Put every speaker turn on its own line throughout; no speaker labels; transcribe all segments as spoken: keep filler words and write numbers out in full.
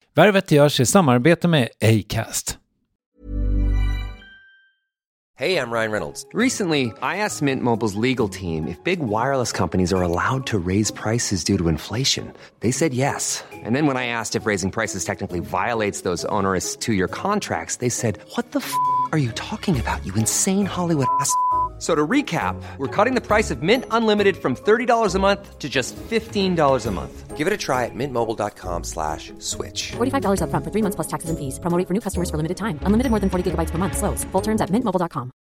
Värvet görs i samarbete med Acast.
Hey, I'm Ryan Reynolds.
Recently, I asked Mint Mobile's legal team if big wireless companies are allowed to raise prices due to inflation. They said yes. And then when I asked if raising prices technically violates those onerous two-year contracts, they said, what the f*** are you talking about, you insane Hollywood ass f- So to recap, we're cutting the price of Mint Unlimited from thirty dollars a month to just fifteen dollars a month.
Give it a try at mintmobile.com slash switch.
forty-five dollars up front for three months plus taxes and fees. Promo rate for new customers for limited time. Unlimited more than forty gigabytes per month. Slows full terms at mint mobile dot com.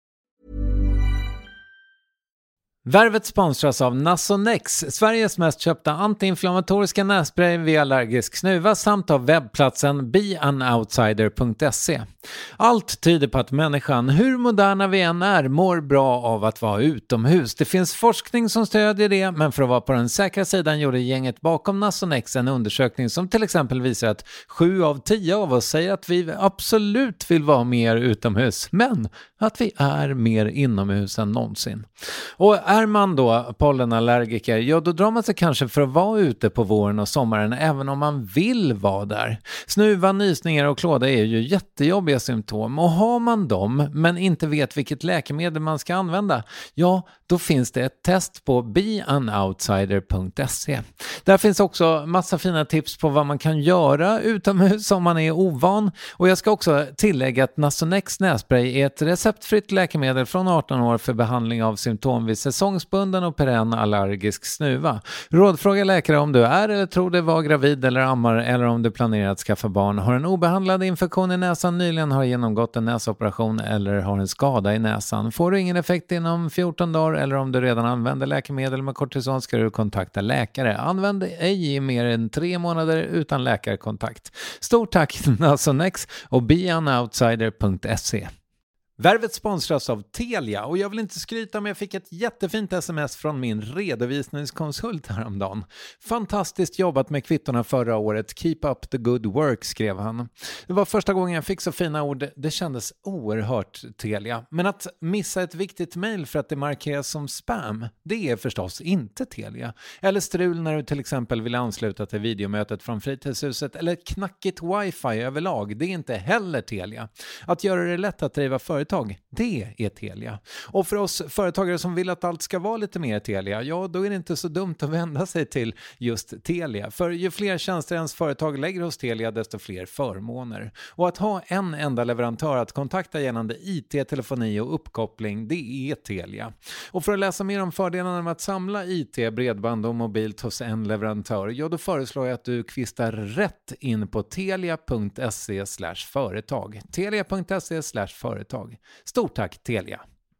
Värvet sponsras av Nasonex, Sveriges mest köpta antiinflammatoriska nässpray vid allergisk snuva, samt av webbplatsen be an outsider punkt se. Allt tyder på att människan, hur moderna vi än är, mår bra av att vara utomhus. Det finns forskning som stödjer det, men för att vara på den säkra sidan gjorde gänget bakom Nasonex en undersökning som till exempel visar att sju av tio av oss säger att vi absolut vill vara mer utomhus, men att vi är mer inomhus än någonsin. Och är man då pollenallergiker, ja då drar man sig kanske för att vara ute på våren och sommaren även om man vill vara där. Snuva, nysningar och klåda är ju jättejobbiga symptom, och har man dem men inte vet vilket läkemedel man ska använda, ja då finns det ett test på be an outsider punkt se. Där finns också massa fina tips på vad man kan göra utomhus om man är ovan, och jag ska också tillägga att Nasonex nässpray är ett receptfritt läkemedel från arton år för behandling av symptom vid säsongsbunden och perenn allergisk snuva. Rådfråga läkare om du är eller tror dig vara gravid eller ammar, eller om du planerar att skaffa barn, har en obehandlad infektion i näsan, nyligen har genomgått en näsoperation eller har en skada i näsan. Får du ingen effekt inom fjorton dagar eller om du redan använder läkemedel med kortison ska du kontakta läkare. Använd ej i mer än tre månader utan läkarkontakt. Stort tack Nasonex och be an outsider punkt se. Värvet sponsras av Telia, och jag vill inte skryta, men jag fick ett jättefint sms från min redovisningskonsult häromdagen. Fantastiskt jobbat med kvittorna förra året. Keep up the good work, skrev han. Det var första gången jag fick så fina ord. Det kändes oerhört Telia. Men att missa ett viktigt mejl för att det markeras som spam, det är förstås inte Telia. Eller strul när du till exempel vill ansluta till videomötet från fritidshuset, eller knackigt wifi överlag, det är inte heller Telia. Att göra det lätt att driva företag, det är Telia. Och för oss företagare som vill att allt ska vara lite mer Telia, ja då är det inte så dumt att vända sig till just Telia. För ju fler tjänster ens företag lägger hos Telia, desto fler förmåner. Och att ha en enda leverantör att kontakta gällande I T, telefoni och uppkoppling, det är Telia. Och för att läsa mer om fördelarna med att samla I T, bredband och mobilt hos en leverantör, ja då föreslår jag att du kvistar rätt in på telia punkt se slash företag. telia punkt se slash företag. Stort tack Telia!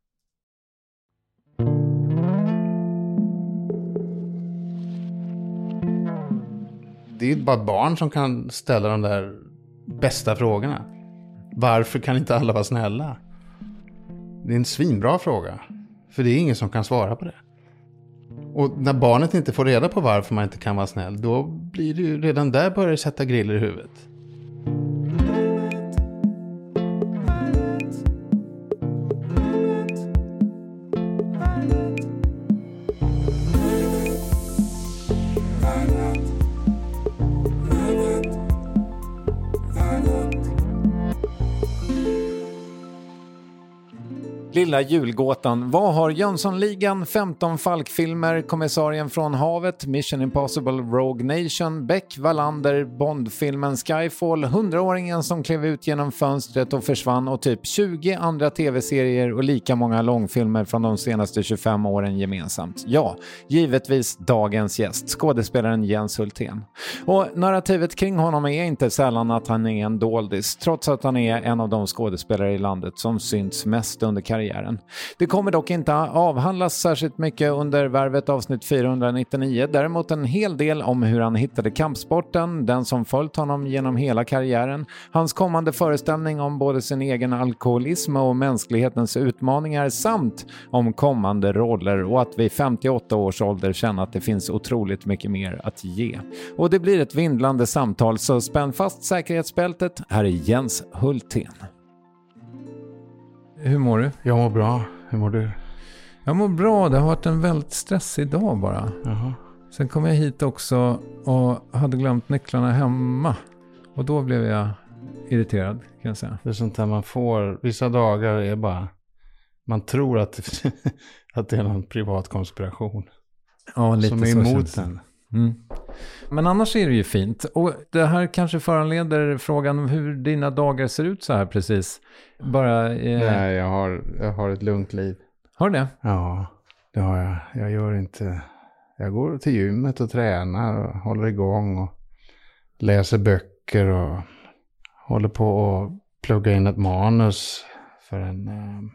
Det är bara barn som kan ställa de där bästa frågorna. Varför kan inte alla vara snälla? Det är en svinbra fråga. För det är ingen som kan svara på det. Och när barnet inte får reda på varför man inte kan vara snäll, då blir det ju redan där börjar det sätta griller i huvudet.
Lilla julgåtan. Vad har Jönssonligan, femton Falkfilmer, Kommissarien från havet, Mission Impossible, Rogue Nation, Beck, Wallander, Bondfilmen Skyfall, hundraåringen som klev ut genom fönstret och försvann och typ tjugo andra tv-serier och lika många långfilmer från de senaste tjugofem åren gemensamt? Ja, givetvis dagens gäst, skådespelaren Jens Hultén. Och narrativet kring honom är inte sällan att han är en doldis, trots att han är en av de skådespelare i landet som synts mest under karriären. Det kommer dock inte avhandlas särskilt mycket under Värvet avsnitt fyrahundranittionio, däremot en hel del om hur han hittade kampsporten, den som följt honom genom hela karriären, hans kommande föreställning om både sin egen alkoholism och mänsklighetens utmaningar, samt om kommande roller och att vid femtioåtta års ålder känna att det finns otroligt mycket mer att ge. Och det blir ett vindlande samtal, så spänn fast säkerhetsbältet. Här är Jens Hultén. Hur mår du?
Jag mår bra. Hur mår du?
Jag mår bra. Det har varit en väldigt stressig dag bara.
Jaha.
Sen kom jag hit också och hade glömt nycklarna hemma. Och då blev jag irriterad, kan jag säga.
Det är sånt där man får, vissa dagar är bara, man tror att, att det är någon privat konspiration.
Ja, lite
som är
så
emot den.
Mm. Men annars är det ju fint. Och det här kanske föranleder frågan om hur dina dagar ser ut så här precis. Bara, eh...
Nej, jag har, jag har ett lugnt liv.
Har du det?
Ja, det har jag. Jag gör inte... Jag går till gymmet och tränar och håller igång och läser böcker och håller på att plugga in ett manus för en,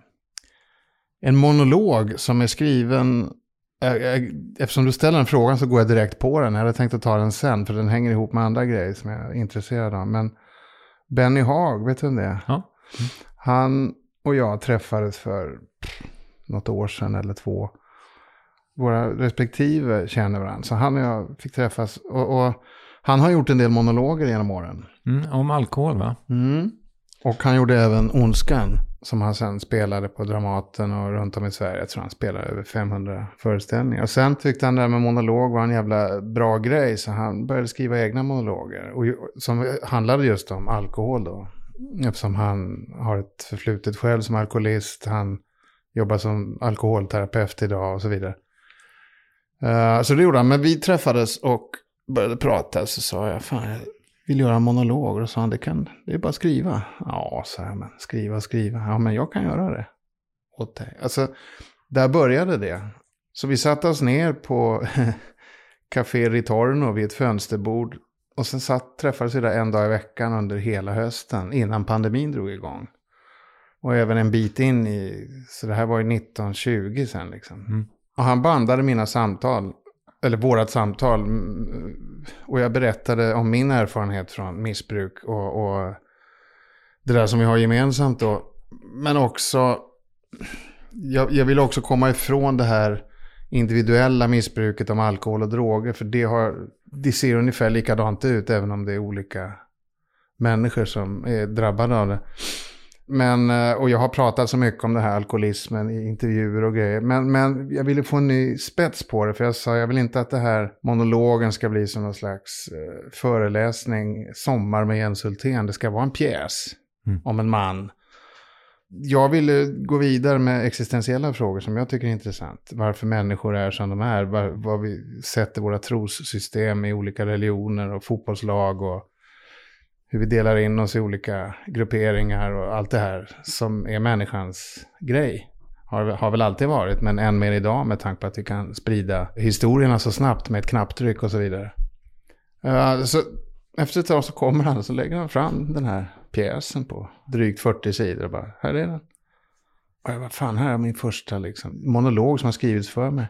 en monolog som är skriven. Eftersom du ställer den frågan så går jag direkt på den. Jag hade tänkt att ta den sen för den hänger ihop med andra grejer som jag är intresserad av. Men Benny Haag, vet du om det?
Ja. Mm.
Han och jag träffades för något år sedan eller två. Våra respektive känner varandra. Så han och jag fick träffas. Och, och han har gjort en del monologer genom åren.
Mm, om alkohol, va?
Mm. Och han gjorde även Ondskan. Som han sen spelade på Dramaten och runt om i Sverige. Jag tror han spelade över femhundra föreställningar. Och sen tyckte han det där med monolog var en jävla bra grej. Så han började skriva egna monologer. Och, som handlade just om alkohol då. Eftersom han har ett förflutet själv som alkoholist. Han jobbar som alkoholterapeut idag och så vidare. Uh, så det gjorde han. Men vi träffades och började prata. Så sa jag, fan jag vill göra en monolog. Och då sa han, det, kan, det är bara att skriva. Ja, så här, men skriva, skriva. Ja, men jag kan göra det åt dig. Alltså, där började det. Så vi satte oss ner på Café Ritorno vid ett fönsterbord. Och sen satt, träffades vi där en dag i veckan under hela hösten. Innan pandemin drog igång. Och även en bit in i, så det här var ju nitton tjugo sen liksom. Mm. Och han bandade mina samtal, eller vårat samtal. Och jag berättade om min erfarenhet från missbruk och, och det där som vi har gemensamt då. Men också, jag, jag vill också komma ifrån det här individuella missbruket om alkohol och droger. För det, har, det ser ungefär likadant ut även om det är olika människor som är drabbade av det. Men, och jag har pratat så mycket om det här alkoholismen i intervjuer och grejer. Men, men jag ville få en ny spets på det. För jag sa, jag vill inte att det här monologen ska bli som någon slags eh, föreläsning. Sommar med Jens Hultén. Det ska vara en pjäs mm. om en man. Jag ville gå vidare med existentiella frågor som jag tycker är intressant. Varför människor är som de är. Var, var vi sätter våra trossystem i olika religioner och fotbollslag och hur vi delar in oss i olika grupperingar och allt det här som är människans grej. Har, har väl alltid varit, men än mer idag med tanke på att vi kan sprida historierna så snabbt med ett knapptryck och så vidare. Uh, så efter ett tag så kommer han och så lägger han fram den här pjäsen på drygt fyrtio sidor och bara, här är den. Och jag bara, fan, här är min första liksom, monolog som har skrivits för mig.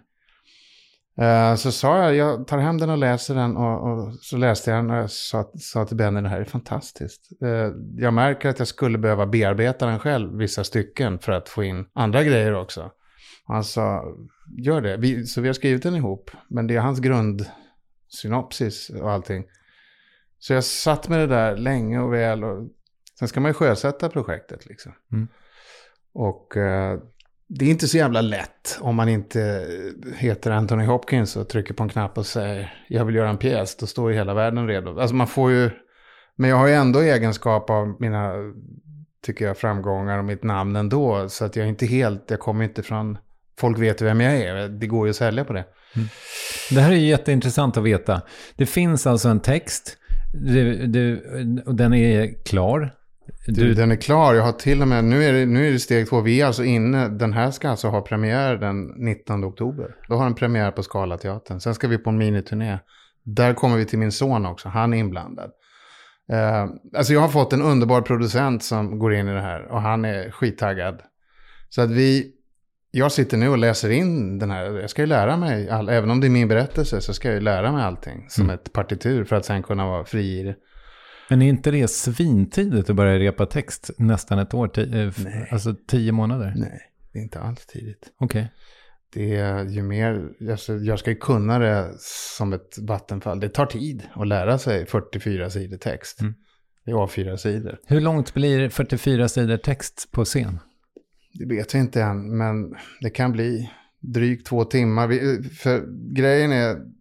Uh, så sa jag, jag tar hem den och läser den och, och så läste jag den och jag sa, sa till Benny, det här är fantastiskt. Uh, jag märker att jag skulle behöva bearbeta den själv vissa stycken för att få in andra grejer också. Och han sa, gör det. Vi, så vi har skrivit den ihop, men det är hans grundsynopsis och allting. Så jag satt med det där länge och väl och sen ska man ju sjösätta projektet liksom. Mm. Och uh, det är inte så jävla lätt om man inte heter Anthony Hopkins och trycker på en knapp och säger jag vill göra en pjäs, då står ju hela världen redo. Alltså man får ju, men jag har ju ändå egenskap av mina, tycker jag, framgångar och mitt namn ändå, så att jag är inte helt, jag kommer inte från, folk vet vem jag är, det går ju att sälja på det. Mm.
Det här är jätteintressant att veta. Det finns alltså en text, du, du, och den är klar.
Du, den är klar, jag har till och med, nu är det, nu är det steg två, vi är alltså inne, den här ska alltså ha premiär den nittonde oktober. Då har den premiär på Scalateatern, sen ska vi på en miniturné. Där kommer vi till min son också, han är inblandad. Uh, alltså jag har fått en underbar producent som går in i det här och han är skittaggad. Så att vi, jag sitter nu och läser in den här, jag ska ju lära mig, all, även om det är min berättelse så ska jag ju lära mig allting som mm. ett partitur för att sen kunna vara fri i det.
Men är inte det svintidigt att börja repa text nästan ett år, t-
Nej.
alltså tio månader?
Nej, det är inte alls tidigt.
Okej. Okay.
Det är ju mer, alltså, jag ska ju kunna det som ett vattenfall. Det tar tid att lära sig fyrtiofyra sidor text. Mm. Det är A fyra sidor.
Hur långt blir fyrtiofyra sidor text på scen?
Det vet jag inte än, men det kan bli drygt två timmar. Vi, för grejen är,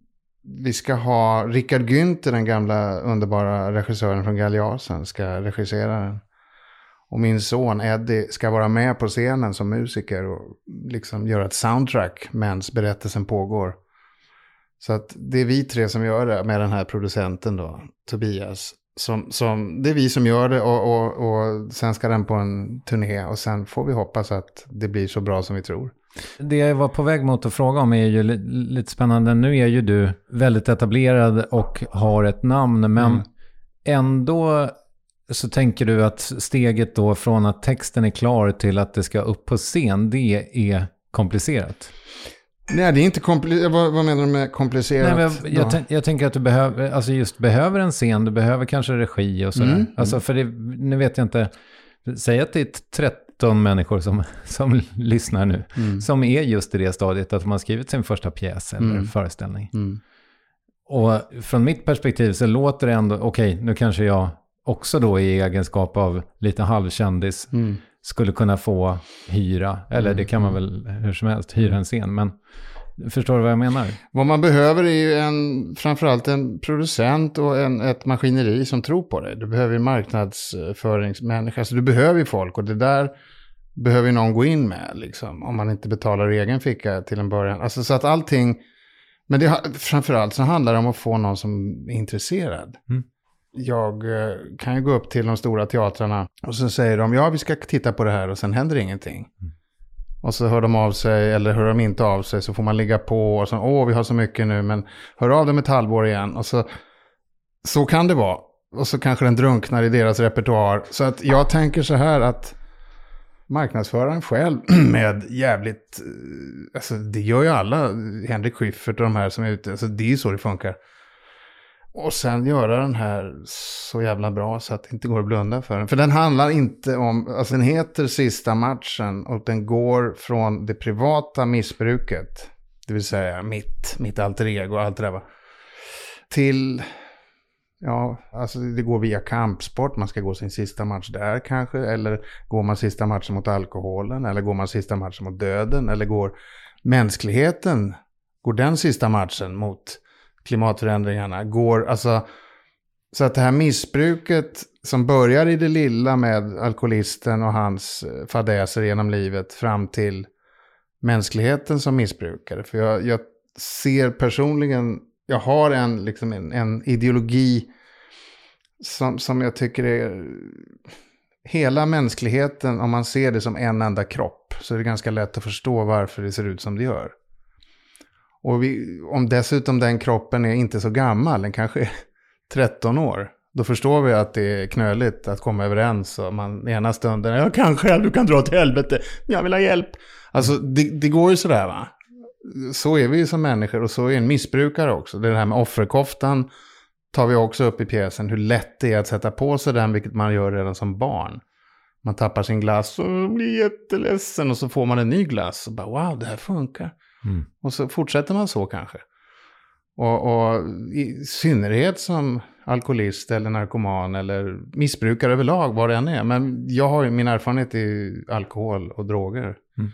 vi ska ha Richard Günther, den gamla underbara regissören från Galeasen, ska regissera den. Och min son Eddie ska vara med på scenen som musiker och liksom göra ett soundtrack medan berättelsen pågår. Så att det är vi tre som gör det med den här producenten då, Tobias. Som, som, det är vi som gör det och, och, och sen ska den på en turné och sen får vi hoppas att det blir så bra som vi tror.
Det jag var på väg mot att fråga om är ju li- lite spännande. Nu är ju du väldigt etablerad och har ett namn, men mm. ändå så tänker du att steget då från att texten är klar till att det ska upp på scen, det är komplicerat.
Nej, det är inte komplicerat. Vad, vad menar du med komplicerat? Nej,
men jag, jag, t- jag tänker att du behöver, alltså just behöver en scen, du behöver kanske regi och sådär. Mm. Alltså för det, nu vet jag inte, säg att det är tretton människor som, som lyssnar nu, mm. som är just i det stadiet att man har skrivit sin första pjäs eller mm. föreställning. Mm. Och från mitt perspektiv så låter det ändå, okej, okay, nu kanske jag också då i egenskap av lite halvkändis mm. skulle kunna få hyra, eller mm. det kan man väl hur som helst, hyra en scen, men förstår du vad jag menar?
Vad man behöver är ju en, framförallt en producent och en, ett maskineri som tror på det. Du behöver marknadsföringsmänniskor, alltså du behöver ju folk och det där behöver någon gå in med liksom, om man inte betalar egen ficka till en början. Alltså så att allting, men det, framförallt så handlar det om att få någon som är intresserad. Mm. Jag kan ju gå upp till de stora teatrarna och så säger de, ja vi ska titta på det här och sen händer ingenting. Mm. Och så hör de av sig eller hör de inte av sig så får man ligga på och så, åh vi har så mycket nu men hör av dem ett halvår igen. Och så, så kan det vara. Och så kanske den drunknar i deras repertoar. Så att jag tänker så här att marknadsföraren själv med jävligt, alltså det gör ju alla, Henrik Schyffert och de här som är ute, alltså det är ju så det funkar. Och sen göra den här så jävla bra så att det inte går att blunda för den. För den handlar inte om, alltså den heter Sista matchen och den går från det privata missbruket, det vill säga mitt, mitt alter ego och allt det där va, till, ja, alltså det går via kampsport, man ska gå sin sista match där kanske, eller går man sista matchen mot alkoholen, eller går man sista matchen mot döden, eller går mänskligheten, går den sista matchen mot klimatförändringarna, går, alltså, så att det här missbruket som börjar i det lilla med alkoholisten och hans fadäser genom livet fram till mänskligheten som missbrukare. För jag, jag ser personligen, jag har en, liksom en, en ideologi som, som jag tycker är hela mänskligheten, om man ser det som en enda kropp så är det ganska lätt att förstå varför det ser ut som det gör. Och vi, om dessutom den kroppen är inte så gammal, den kanske är tretton år, då förstår vi att det är knöligt att komma överens. Och man ena stunden, jag kan själv, du kan dra till helvete, jag vill ha hjälp. Alltså det, det går ju sådär va. Så är vi ju som människor och så är en missbrukare också. Det här med offerkoftan tar vi också upp i pjäsen, hur lätt det är att sätta på sig den, vilket man gör redan som barn. Man tappar sin glass och blir jätteledsen och så får man en ny glass och bara wow, det här funkar. Mm. Och så fortsätter man så kanske. Och, och i synnerhet som alkoholist eller narkoman eller missbrukare överlag, vad det än är. Men jag har ju min erfarenhet i alkohol och droger. Mm.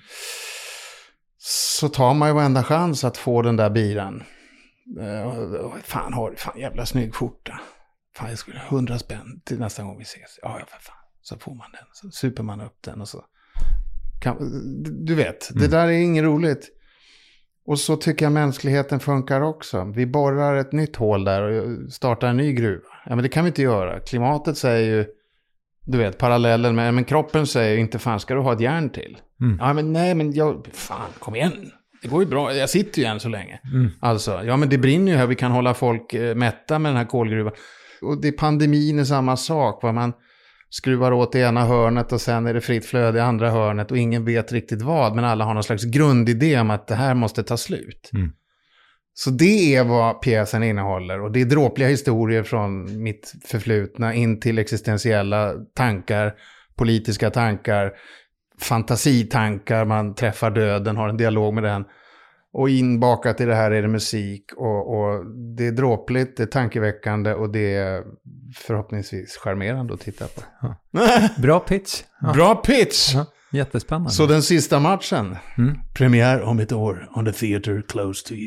Så tar man ju varenda chans att få den där biran. Uh, fan, har du fan jävla snygg skjorta. Fan, jag skulle hundra spänn till nästa gång vi ses. Ja, ja, för fan. Så får man den. Så super man upp den och så. Kan, du vet, mm. det där är inget roligt. Och så tycker jag mänskligheten funkar också. Vi borrar ett nytt hål där och startar en ny gruva. Ja, men det kan vi inte göra. Klimatet säger ju, du vet, parallellen med, men kroppen säger inte fan ska du ha ett järn till. Mm. Ja, men nej, men jag, fan, kom igen. Det går ju bra, jag sitter ju än så länge. Mm. Alltså, ja men det brinner ju här, vi kan hålla folk eh, mätta med den här kolgruvan. Och det är pandemin är samma sak, vad man skruvar åt i ena hörnet och sen är det fritt flöde i andra hörnet och ingen vet riktigt vad, men alla har någon slags grundidé om att det här måste ta slut. Mm. Så det är vad pjäsen innehåller och det är dråpliga historier från mitt förflutna in till existentiella tankar, politiska tankar, fantasitankar, man träffar döden, har en dialog med den. Och inbakat i det här är det musik och, och det är dråpligt, det är tankeväckande och det är förhoppningsvis charmerande att titta på.
Ja. Bra pitch.
Ja. Bra pitch!
Ja. Jättespännande.
Så den sista matchen, mm. premiär om ett år on the theater close to you.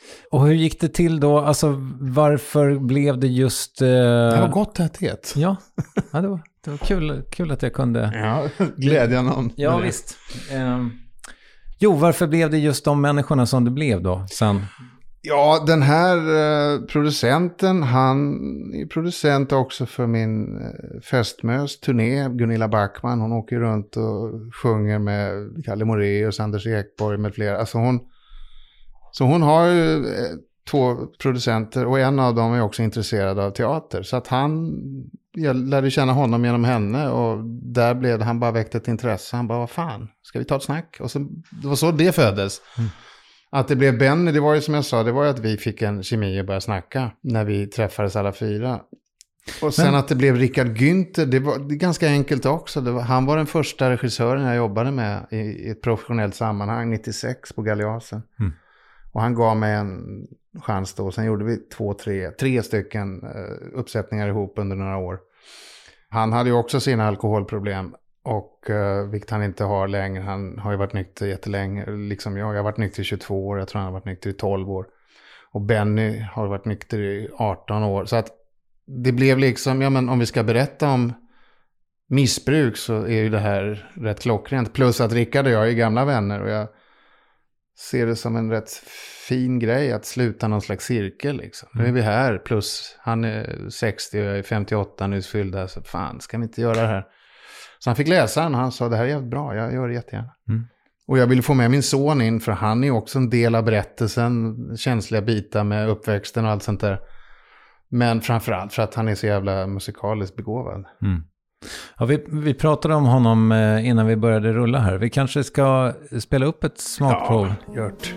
Och hur gick det till då? Alltså varför blev det just... Uh...
Det var gott täthet.
Ja, ja det, var, det var kul, kul att jag kunde...
Ja, glädja någon.
Ja, visst. Um... Jo, varför blev det just de människorna som det blev då sen?
Ja, den här eh, producenten, han är producent också för min eh, fästmös turné, Gunilla Backman. Hon åker runt och sjunger med Kalle Moraeus, Anders Ekborg med flera. Alltså hon, så hon har ju eh, två producenter och en av dem är också intresserad av teater. Så att han, jag lärde känna honom genom henne och där blev det, han bara väckte ett intresse. Han bara, vad fan, ska vi ta ett snack? Och så, det var så det föddes. Mm. Att det blev Benny, det var ju som jag sa, det var ju att vi fick en kemi och började snacka när vi träffades alla fyra. Och sen Men... att det blev Richard Günther, det var det ganska enkelt också. Det var, han var den första regissören jag jobbade med i, i ett professionellt sammanhang, nittiosex på Galeasen. Mm. Och han gav mig en chans då, sen gjorde vi två, tre, tre stycken uh, uppsättningar ihop under några år. Han hade ju också sina alkoholproblem. Och uh, vilket han inte har längre. Han har ju varit nykter jättelänge. Liksom jag. Jag har varit nykter i tjugotvå år. Jag tror han har varit nykter i tolv år. Och Benny har varit nykter i arton år. Så att det blev liksom, ja men om vi ska berätta om missbruk så är ju det här rätt klockrent. Plus att Rickard och jag är gamla vänner. Och jag ser det som en rätt fin grej att sluta någon slags cirkel liksom. Mm. Nu är vi här. Plus han är sextio och jag är femtioåtta nyss fyllda. Så fan, ska vi inte göra det här? Så han fick läsa den och han sa det här är jävligt bra, jag gör det jättegärna. Mm. Och jag ville få med min son in för han är också en del av berättelsen, känsliga bitar med uppväxten och allt sånt där. Men framförallt för att han är så jävla musikaliskt begåvad.
Mm. Ja, vi, vi pratade om honom innan vi började rulla här. Vi kanske ska spela upp ett smakprov.
Ja, gjort.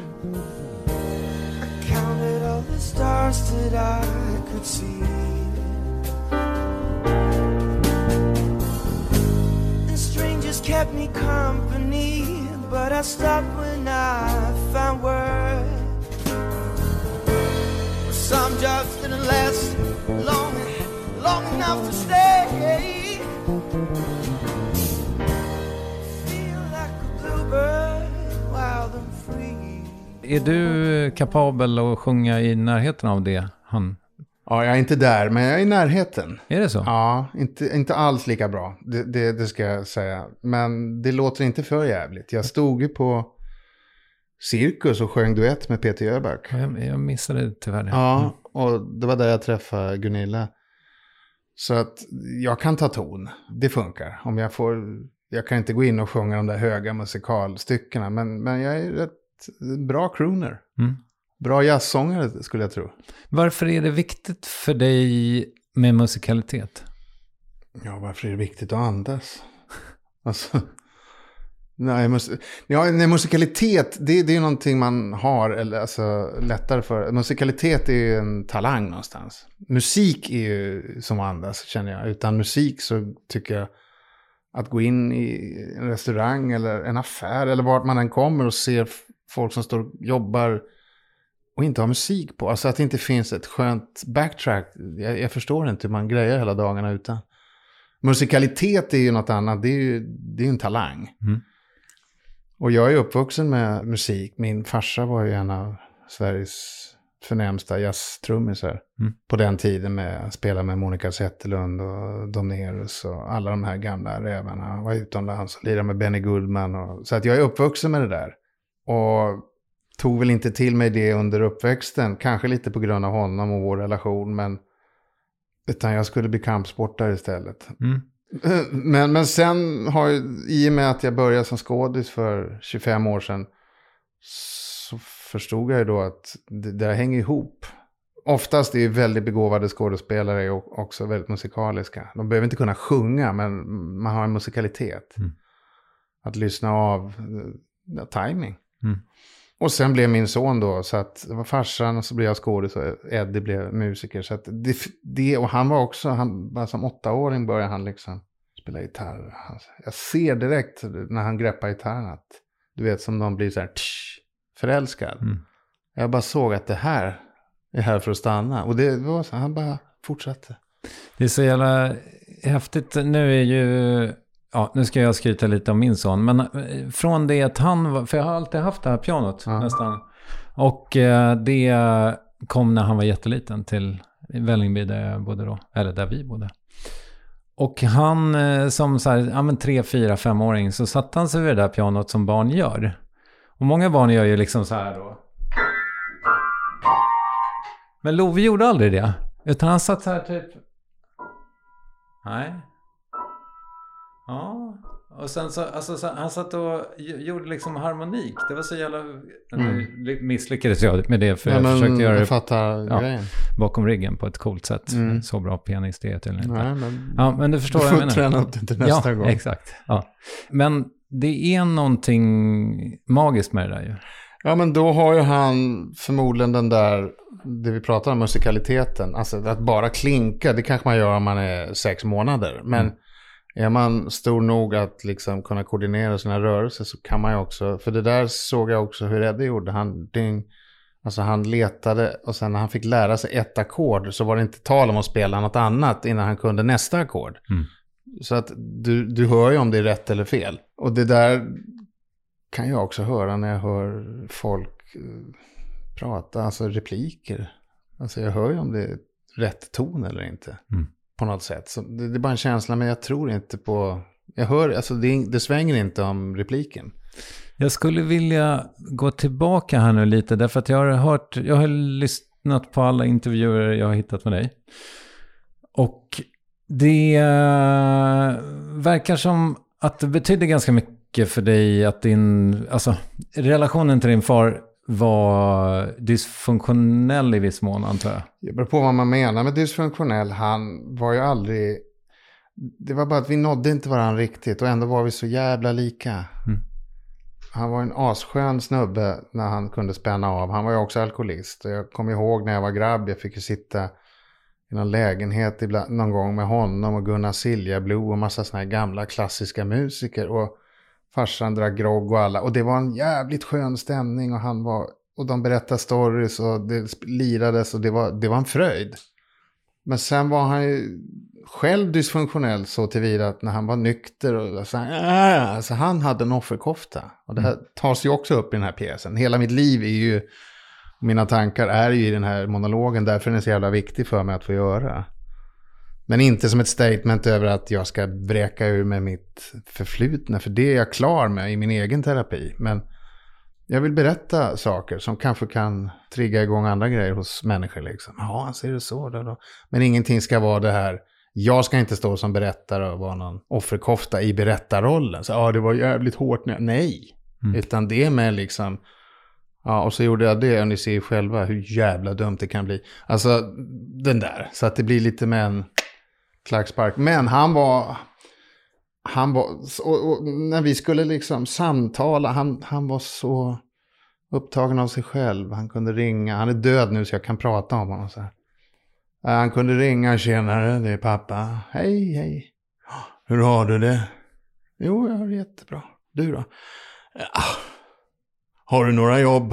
I counted all the stars that I could see. Kept me company, but I stopped when I found words. Some jobs didn't last long, long enough to stay. Feel like a bluebird, wild and free.
Är du kapabel att sjunga i närheten av det han...
Ja, jag är inte där, men jag är i närheten.
Är det så?
Ja, inte, inte alls lika bra. Det, det, det ska jag säga. Men det låter inte för jävligt. Jag stod ju på Cirkus och sjöng duett med Peter Jöback.
Ja, jag, jag missade det tyvärr.
Ja, och det var där jag träffade Gunilla. Så att jag kan ta ton. Det funkar. Om jag får... Jag kan inte gå in och sjunga de där höga musikalstyckena. Men, men jag är rätt bra crooner. Mm. Bra jazzsångare skulle jag tro.
Varför är det viktigt för dig med musikalitet?
Ja, varför är det viktigt att andas? Alltså, nej, mus- ja, nej, musikalitet, det, det är ju någonting man har eller, alltså, lättare för. Musikalitet är ju en talang någonstans. Musik är ju som andas, känner jag. Utan musik så tycker jag att gå in i en restaurang eller en affär eller vart man än kommer och ser folk som står och jobbar och inte har musik på. Alltså att det inte finns ett skönt backtrack. Jag, jag förstår inte hur man grejer hela dagarna utan. Musikalitet är ju något annat. Det är ju det är en talang. Mm. Och jag är uppvuxen med musik. Min farsa var ju en av Sveriges förnämsta jazztrummisar. Mm. På den tiden med att spela med Monica Zetterlund och Domnerus och alla de här gamla rävarna. Han var utomlands och lirade med Benny Goodman. Och, så att jag är uppvuxen med det där. Och tog väl inte till mig det under uppväxten. Kanske lite på grund av honom och vår relation. Men utan jag skulle bli kampsportare istället. Mm. Men, men sen har jag, i och med att jag började som skådis för tjugofem år sedan. Så förstod jag ju då att det där hänger ihop. Oftast är ju väldigt begåvade skådespelare också väldigt musikaliska. De behöver inte kunna sjunga men man har en musikalitet. Mm. Att lyssna av ja, timing. Mm. Och sen blev min son då, så att det var farsan och så blev jag skådis och Eddie blev musiker. Så att det, det, och han var också, han, bara som åttaåring började han liksom spela gitarr. Jag ser direkt när han greppar gitarren att, du vet som de blir så här tsch, förälskad. Mm. Jag bara såg att det här är här för att stanna. Och det var så, han bara fortsatte.
Det är så jävla häftigt. Nu är ju... Ja, nu ska jag skryta lite om min son. Men från det att han var... För jag har alltid haft det här pianot ja. nästan. Och eh, det kom när han var jätteliten till Vällingby där jag bodde då. Eller där vi bodde. Och han eh, som så här, ja, men tre, fyra, femåring så satt han sig vid det där pianot som barn gör. Och många barn gör ju liksom så här då. Men Love gjorde aldrig det. Utan han satt så här typ. Nej. Ja. Och sen så, alltså, så han satt och gjorde liksom harmonik. Det var så jävla... Mm. Misslyckades jag med det för ja, jag försökte göra det ja, bakom ryggen på ett coolt sätt. Mm. Så bra pianist är jag tydligen inte. Nej, men, ja, men du förstår vad jag menar. Du får träna upp det till nästa ja, gång. Exakt. Ja. Men det är någonting magiskt med det där ju.
Ja, men då har ju han förmodligen den där, det vi pratar om, musikaliteten. Alltså att bara klinka, det kanske man gör om man är sex månader. Men mm. är man stor nog att liksom kunna koordinera sina rörelser så kan man ju också, för det där såg jag också hur Eddie gjorde. Han, ding, alltså han letade och sen när han fick lära sig ett ackord så var det inte tal om att spela något annat innan han kunde nästa ackord. Mm. Så att du, du hör ju om det är rätt eller fel. Och det där kan jag också höra när jag hör folk prata, alltså repliker. Alltså jag hör ju om det är rätt ton eller inte. Mm. På något sätt. Så det, det är bara en känsla, men jag tror inte på... Jag hör, alltså det, det svänger inte om repliken.
Jag skulle vilja gå tillbaka här nu lite, därför att jag har hört, jag har lyssnat på alla intervjuer jag har hittat med dig. Och det uh, verkar som att det betyder ganska mycket för dig att din, alltså relationen till din far var dysfunktionell i viss mån, antar jag.
Det beror på vad man menar med dysfunktionell. Han var ju aldrig... Det var bara att vi nådde inte varandra riktigt och ändå var vi så jävla lika. Mm. Han var en asskön snubbe när han kunde spänna av. Han var ju också alkoholist. Och jag kommer ihåg när jag var grabb, jag fick ju sitta i någon lägenhet ibland, någon gång med honom och Gunnar Siljablod och massa såna här gamla klassiska musiker. Och farsan drack grogg och alla. Och det var en jävligt skön stämning och han var... Och de berättade stories och det lirades och det var, det var en fröjd. Men sen var han ju själv dysfunktionell så tillvida att när han var nykter och så, äh, alltså han hade en offerkofta. Och det här tas ju också upp i den här pjäsen. Hela mitt liv är ju, mina tankar är ju i den här monologen, därför är den så jävla viktig för mig att få göra. Men inte som ett statement över att jag ska bräka ur med mitt förflutna, för det är jag klar med i min egen terapi. Men jag vill berätta saker som kanske kan trigga igång andra grejer hos människor. Liksom. Ja, ser det så då, då. Men ingenting ska vara det här. Jag ska inte stå som berättare och vara någon offerkofta i berättarrollen. Så ja, det var jävligt hårt. Nej. Mm. Utan det är med liksom... Ja, och så gjorde jag det och ni ser själva hur jävla dumt det kan bli. Alltså, den där. Så att det blir lite med en klackspark. Men han var... Han var, och, och när vi skulle liksom samtala, han, han var så upptagen av sig själv. Han kunde ringa, han är död nu så jag kan prata om honom så här. Han kunde ringa senare, det är pappa. Hej, hej. Hur har du det? Jo, jag har det jättebra. Du då? Ja. Har du några jobb?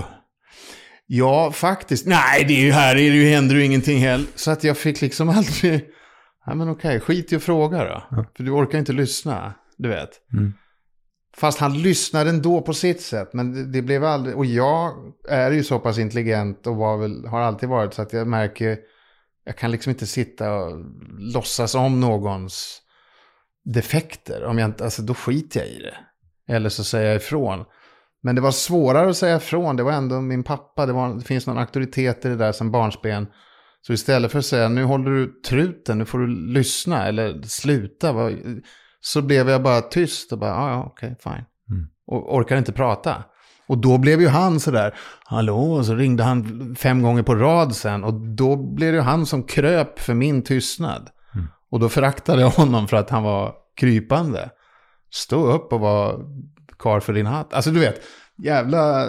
Ja, faktiskt. Nej, det är ju här, det är ju, händer ju ingenting heller. Så att jag fick liksom aldrig... Ja, men okej, skit i att fråga då. Ja. För du orkar inte lyssna, du vet. Mm. Fast han lyssnade ändå på sitt sätt. Men det, det blev aldrig... Och jag är ju så pass intelligent och var väl, har alltid varit så att jag märker... Jag kan liksom inte sitta och låtsas om någons defekter. Om jag inte, alltså då skiter jag i det. Eller så säger jag ifrån. Men det var svårare att säga ifrån. Det var ändå min pappa. Det, var, det finns någon auktoritet i det där som barnsben. Så istället för att säga, nu håller du truten, nu får du lyssna eller sluta. Så blev jag bara tyst och bara, ja, ja, okej, fine. Mm. Och orkade inte prata. Och då blev ju han sådär, hallå, och så ringde han fem gånger på rad sen. Och då blev det han som kröp för min tystnad. Mm. Och då föraktade jag honom för att han var krypande. Stå upp och var kar för din hatt. Alltså du vet, jävla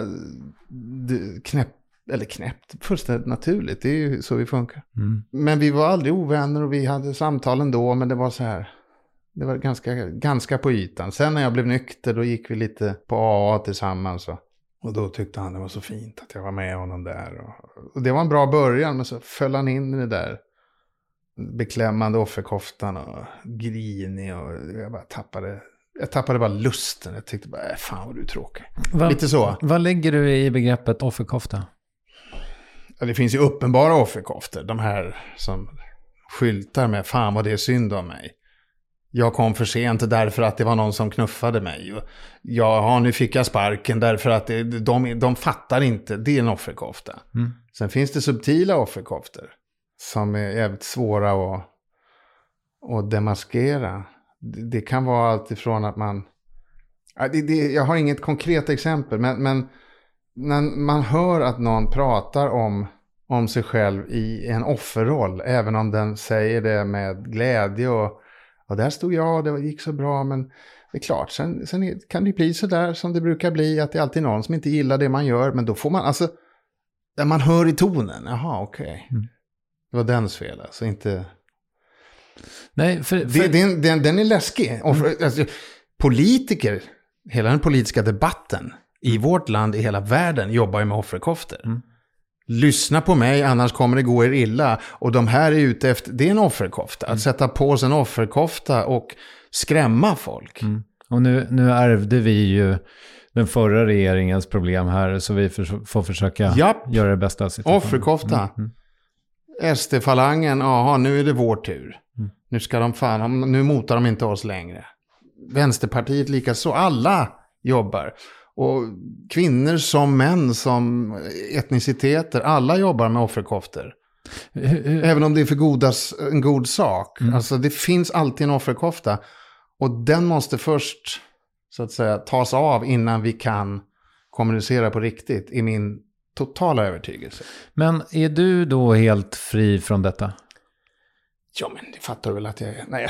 knäpp. Eller knäppt, fullständigt naturligt. Det är ju så vi funkar. Mm. Men vi var aldrig ovänner och vi hade samtal ändå. Men det var så här. Det var ganska, ganska på ytan. Sen när jag blev nykter då gick vi lite på A A tillsammans. Och, och då tyckte han det var så fint att jag var med honom där. Och, och det var en bra början. Men så föll han in i det där beklämmande offerkoftan och grinig. Och jag bara tappade... Jag tappade bara lusten. Jag tyckte bara, fan vad du är tråkig. Va, lite så.
Vad lägger du i begreppet offerkofta?
det finns ju uppenbara offerkoftor. De här som skyltar med fan vad det är synd om mig. Jag kom för sent därför att det var någon som knuffade mig. Ja, nu fick jag sparken därför att det, de, de fattar inte. Det är en offerkofta. Mm. Sen finns det subtila offerkoftor som är jävligt svåra att, att demaskera. Det, det kan vara allt ifrån att man... Det, det, jag har inget konkret exempel, men, men när man hör att någon pratar om, om sig själv i en offerroll, även om den säger det med glädje och och där stod jag och det gick så bra, men det är klart, sen, sen kan det bli så där som det brukar bli, att det är alltid någon som inte gillar det man gör, men då får man, alltså, där man hör i tonen, jaha, okej, okay. mm. det var dens fel, alltså inte...
Nej, för... för...
Det, den, den, den är läskig. Mm. Och för, alltså, politiker, hela den politiska debatten i vårt land, i hela världen, jobbar ju med offerkoftor. Mm. Lyssna på mig, annars kommer det gå er illa. Och de här är ute efter, det är en offerkofta. Mm. Att sätta på sig en offerkofta och skrämma folk.
Mm. Och nu, nu ärvde vi ju den förra regeringens problem här, så vi för, får försöka Japp. göra det bästa av situationen.
Offerkofta. Mm. Mm. S D-falangen, aha, nu är det vår tur. Mm. Nu ska de fan, nu motar de inte oss längre. Vänsterpartiet lika så, alla jobbar. Och kvinnor som män, som etniciteter, alla jobbar med offerkoftor. Även om det är för godas, en god sak. Mm. Alltså det finns alltid en offerkofta. Och den måste först, så att säga, tas av innan vi kan kommunicera på riktigt, i min totala övertygelse.
Men är du då helt fri från detta?
Ja, men det fattar du väl att jag är. Nej,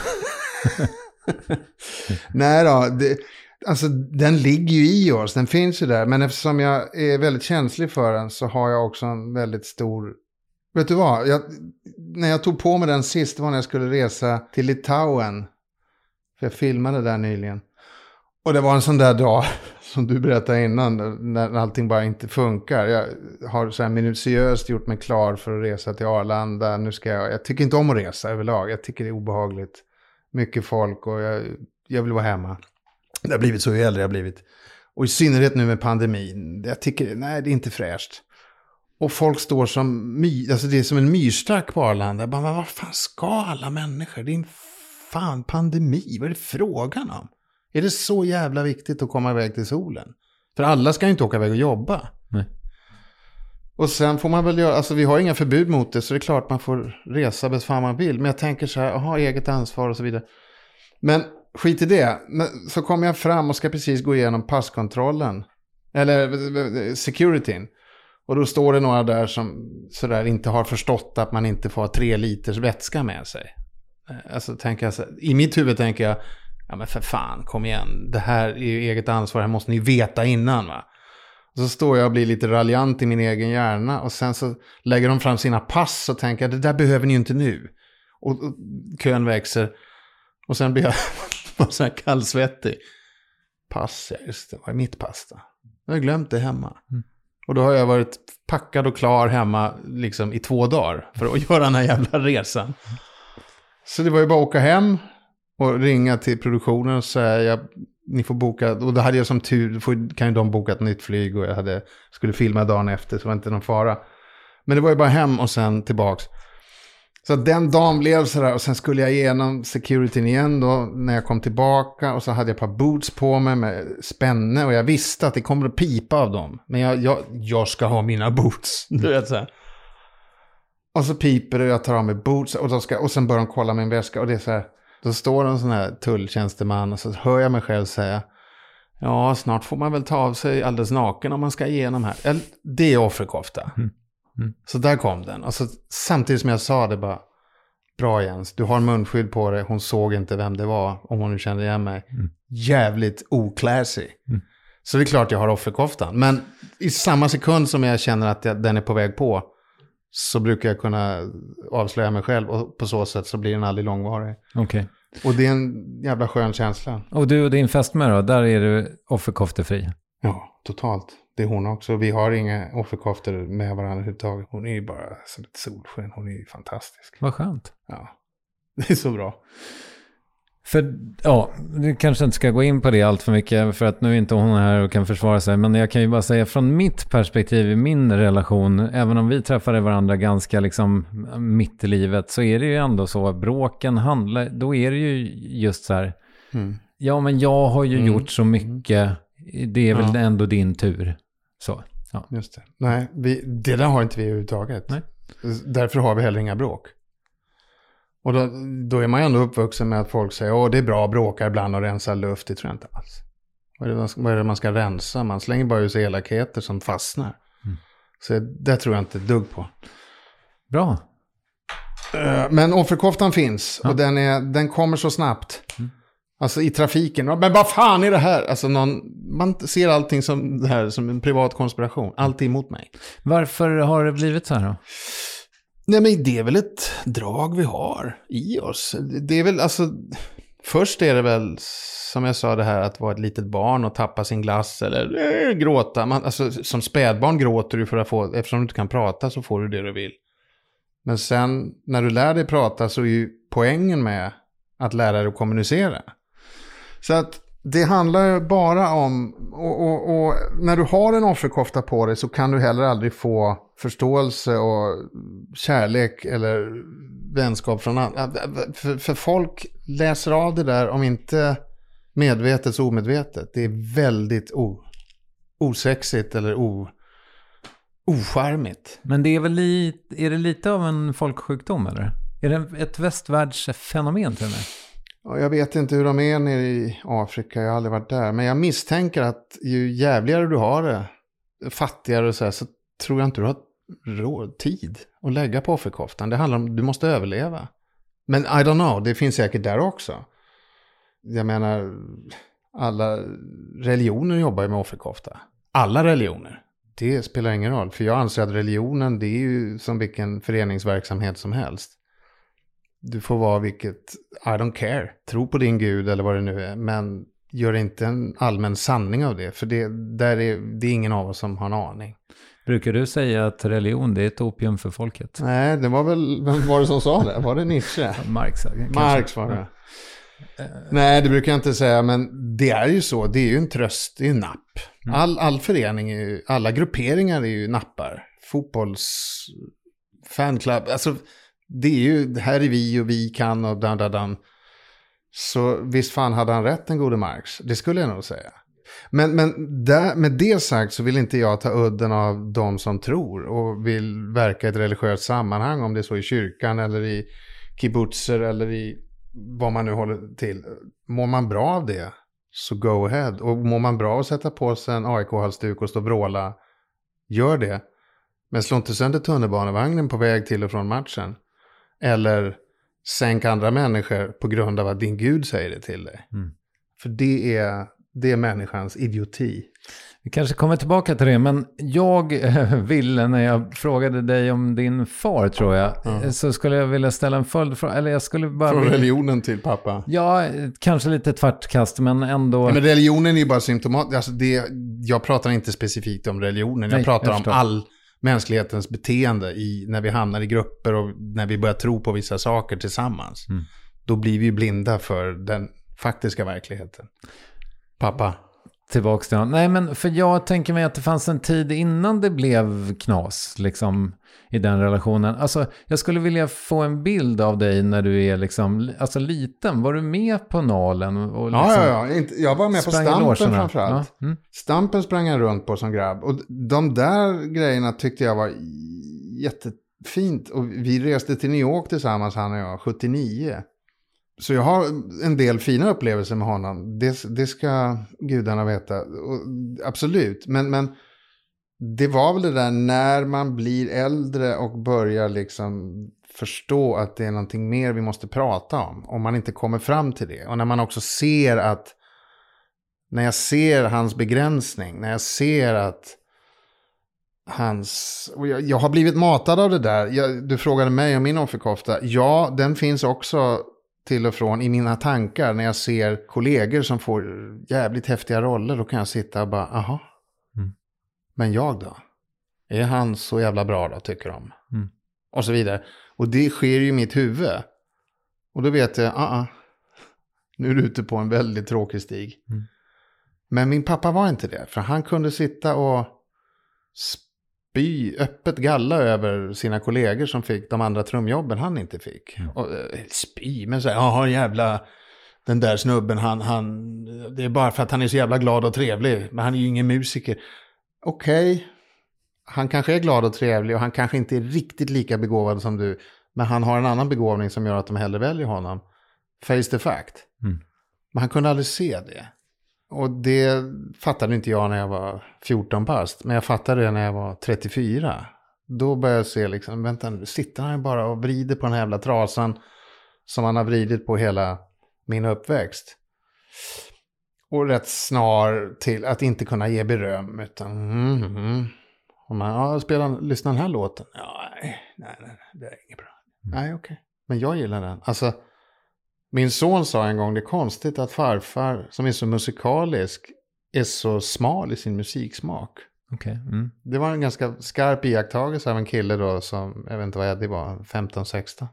Nej då, det... Alltså den ligger ju i oss, den finns ju där. Men eftersom jag är väldigt känslig för den så har jag också en väldigt stor... Vet du vad? Jag, när jag tog på mig den sist var när jag skulle resa till Litauen. För jag filmade där nyligen. Och det var en sån där dag som du berättade innan, när allting bara inte funkar. Jag har så här minutiöst gjort mig klar för att resa till Arlanda. Nu ska jag... Jag tycker inte om att resa överlag. Jag tycker det är obehagligt. Mycket folk och jag, jag vill vara hemma. Det har blivit så ju äldre jag har blivit. Och i synnerhet nu med pandemin. Jag tycker, nej det är inte fräscht. Och folk står som, my, alltså det är som en myrstack på Arlanda. Jag bara, men vad fan ska alla människor? Det är en fan pandemi. Vad är det frågan om? Är det så jävla viktigt att komma iväg till solen? För alla ska ju inte åka iväg och jobba. Nej. Och sen får man väl göra, alltså vi har inga förbud mot det. Så det är klart man får resa bäst fan man vill. Men jag tänker så här, ha eget ansvar och så vidare. Men... Skit i det. Men så kommer jag fram och ska precis gå igenom passkontrollen. Eller securityn. Och då står det några där som sådär inte har förstått att man inte får ha tre liters vätska med sig. Alltså tänker jag så, i mitt huvud tänker jag, ja men för fan, kom igen. Det här är ju eget ansvar, det måste ni veta innan va. Och så står jag och blir lite raljant i min egen hjärna. Och sen så lägger de fram sina pass och tänker, det där behöver ni ju inte nu. Och, och kön växer. Och sen blir jag... var så här kallsvettig. Pass, ja just det. Vad är mitt pass då? Jag har glömt det hemma. Mm. Och då har jag varit packad och klar hemma liksom i två dagar för att göra den här jävla resan. Så det var ju bara att åka hem och ringa till produktionen och säga jag, ni får boka, och då hade jag som tur, får, kan ju de boka ett nytt flyg och jag hade, skulle filma dagen efter så det var inte någon fara. Men det var ju bara hem och sen tillbaks. Så den dagen blev sådär och sen skulle jag igenom securityn igen då när jag kom tillbaka och så hade jag ett par boots på mig med spänne och jag visste att det kommer att pipa av dem. Men jag, jag, jag ska ha mina boots, du vet så här. Och så piper det och jag tar av mig boots och, då ska, och sen börjar de kolla min väska och det är så här. Då står en sån här tulltjänsteman och så hör jag mig själv säga ja, snart får man väl ta av sig alldeles naken om man ska igenom här. Det är offerkofta. Mm. Mm. Så där kom den. Och så, samtidigt som jag sa det bara, bra Jens, du har munskydd på dig. Hon såg inte vem det var, om hon nu kände igen mig. Mm. Jävligt okläsig. Mm. Så det är klart jag har offerkoftan. Men i samma sekund som jag känner att jag, den är på väg på, så brukar jag kunna avslöja mig själv. Och på så sätt så blir den aldrig långvarig.
Okej.
Och det är en jävla skön känsla.
Och du och din fästmö då, där är du offerkoftefri?
Ja, totalt. Det är hon också. Vi har inga offerkoftor med varandra överhuvudtaget. Hon är ju bara som ett solsken. Hon är ju fantastisk.
Vad skönt.
Ja, det är så bra.
För, ja, du kanske inte ska gå in på det allt för mycket för att nu är inte hon här och kan försvara sig. Men jag kan ju bara säga från mitt perspektiv i min relation, även om vi träffade varandra ganska liksom mitt i livet, så är det ju ändå så att bråken handlar, då är det ju just så här, mm. ja men jag har ju mm. gjort så mycket, det är väl ja. ändå din tur. Så, ja.
Just det. Nej, vi, det där har inte vi överhuvudtaget. Nej. Därför har vi heller inga bråk. Och då, då är man ju ändå uppvuxen med att folk säger åh det är bra att bråka ibland och rensa luft. Det tror jag inte alls. Vad är det man ska, vad är det man ska rensa? Man slänger bara ut sig elakheter som fastnar. Mm. Så det tror jag inte ett dugg på.
Bra.
Men offerkoftan finns. Ja. Och den, är, den kommer så snabbt. Mm. Alltså i trafiken. Men vad fan är det här? Alltså någon, man ser allting som det här som en privat konspiration. Allt emot mig.
Varför har det blivit så här då?
Nej men det är väl ett drag vi har i oss. Det är väl alltså, först är det väl som jag sa det här att vara ett litet barn och tappa sin glass eller äh, gråta. Man, alltså, som spädbarn gråter du för att få, eftersom du inte kan prata så får du det du vill. Men sen när du lär dig prata så är ju poängen med att lära dig att kommunicera. Så att det handlar ju bara om, och, och, och när du har en offerkofta på dig så kan du heller aldrig få förståelse och kärlek eller vänskap från andra. För, för folk läser av det där, om inte medvetet så omedvetet. Det är väldigt o, osexigt eller o, ocharmigt.
Men det är väl lite, är det lite av en folksjukdom eller? Är det ett västvärldsfenomen till det?
Jag vet inte hur de är nere i Afrika, jag har aldrig varit där. Men jag misstänker att ju jävligare du har det, fattigare och så här, så tror jag inte du har råd, tid att lägga på offerkoftan. Det handlar om, du måste överleva. Men I don't know, det finns säkert där också. Jag menar, alla religioner jobbar ju med offerkofta. Alla religioner. Det spelar ingen roll, för jag anser att religionen, det är ju som vilken föreningsverksamhet som helst. Du får vara vilket, I don't care. Tro på din gud eller vad det nu är. Men gör inte en allmän sanning av det. För det, där är, det är ingen av oss som har en aning.
Brukar du säga att religion det är ett opium för folket?
Nej, det var väl, vem var det som sa det? Var det Nietzsche?
Marx.
Marx var det. Ja. Nej, det brukar jag inte säga. Men det är ju så. Det är ju en tröst, det är en napp. Mm. All, all förening, är ju, alla grupperingar är ju nappar. Fotbolls, fanclub, alltså... Det är ju, här är vi och vi kan och dan, dan, dan. Så visst fan hade han rätt, den gode Marx. Det skulle jag nog säga. Men, men där, med det sagt så vill inte jag ta udden av de som tror och vill verka i ett religiöst sammanhang, om det är så i kyrkan eller i kibbutzer eller i vad man nu håller till. Mår man bra av det så go ahead. Och mår man bra att sätta på sig en A I K-halsduk och stå och vråla, gör det. Men slå inte sönder tunnelbanevagnen på väg till och från matchen. Eller sänk andra människor på grund av att din Gud säger det till dig. Mm. För det är, det är människans idioti.
Vi kanske kommer tillbaka till det, men jag ville, när jag frågade dig om din far, tror jag, ja. så skulle jag vilja ställa en följdfråga. Eller jag skulle bara...
Från religionen till pappa?
Ja, kanske lite tvärt men ändå...
Ja, men religionen är ju bara symptomat. Alltså det, jag pratar inte specifikt om religionen. Jag Nej, pratar jag om all... mänsklighetens beteende i, när vi hamnar i grupper och när vi börjar tro på vissa saker tillsammans. Mm. Då blir vi ju blinda för den faktiska verkligheten. Pappa?
Tillbaks till honom. Nej, men för jag tänker mig att det fanns en tid innan det blev knas liksom i den relationen. Alltså, jag skulle vilja få en bild av dig när du är liksom, alltså liten. Var du med på Nalen? Och liksom
ja, ja, ja. Jag var med på Stampen framförallt. Ja. Mm. Stampen sprang jag runt på som grabb. Och de där grejerna tyckte jag var jättefint. Och vi reste till New York tillsammans, han och jag, sjuttionio. Så jag har en del fina upplevelser med honom. Det, det ska gudarna veta. Och, absolut. Men, men det var väl det där när man blir äldre och börjar liksom förstå att det är någonting mer vi måste prata om. Om man inte kommer fram till det. Och när man också ser att, när jag ser hans begränsning, när jag ser att hans, och jag, jag har blivit matad av det där. Jag, du frågade mig om min offerkofta. Ja, den finns också till och från i mina tankar. När jag ser kollegor som får jävligt häftiga roller, då kan jag sitta och bara, aha. Mm. Men jag då? Är han så jävla bra då, tycker de? Mm. Och så vidare. Och det sker ju i mitt huvud. Och då vet jag, uh-uh. Nu är du ute på en väldigt tråkig stig.
Mm.
Men min pappa var inte det. För han kunde sitta och spy öppet galla över sina kollegor som fick de andra trumjobben han inte fick. Mm. Och, spy, men så här, jaha jävla, den där snubben, han, han, det är bara för att han är så jävla glad och trevlig. Men han är ju ingen musiker. Okej, okay. Han kanske är glad och trevlig och han kanske inte är riktigt lika begåvad som du. Men han har en annan begåvning som gör att de hellre väljer honom. Face the fact. Mm. Men han kunde aldrig se det. Och det fattade inte jag när jag var fjorton bast. Men jag fattade det när jag var trettiofyra. Då började jag se liksom, vänta nu, sitter han bara och vrider på den här jävla trasan som han har vridit på hela min uppväxt. Och rätt snar till att inte kunna ge beröm. Utan, mm, mm. Och man, ja, spelar, lyssnar den här låten. Ja, nej, nej, nej, det är inget bra. Mm. Nej, okej. Okay. Men jag gillar den. Alltså, min son sa en gång, det är konstigt att farfar som är så musikalisk är så smal i sin musiksmak.
Okay. Mm.
Det var en ganska skarp iakttagelse av en kille då som, jag vet inte vad Eddie var, femton sexton.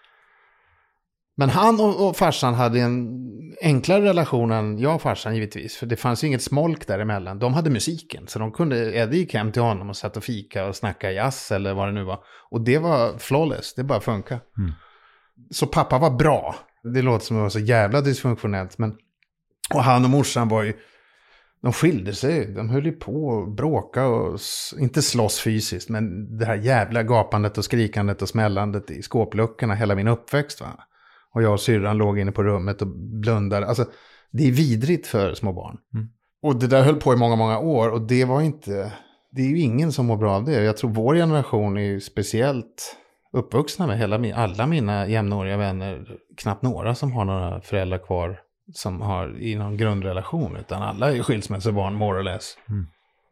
Men han och, och farsan hade en enklare relation än jag och farsan givetvis. För det fanns ju inget smolk däremellan. De hade musiken. Så de kunde, Eddie gick hem till honom och satt och fika och snacka jazz eller vad det nu var. Och det var flawless. Det bara funkar. Mm. Så pappa var bra. Det låter som att det var så jävla dysfunktionellt. Men, och han och morsan var ju, de skilde sig. De höll ju på och bråka och inte slåss fysiskt. Men det här jävla gapandet och skrikandet och smällandet i skåpluckorna hela min uppväxt, va. Och jag och syrran låg inne på rummet och blundade. Alltså, det är vidrigt för små barn. Mm. Och det där höll på i många, många år. Och det var inte, det är ju ingen som mår bra av det. Jag tror vår generation är speciellt uppvuxna med hela, alla mina jämnåriga vänner. Knappt några som har några föräldrar kvar som har i någon grundrelation. Utan alla är skilsmässobarn, more or less. Mm.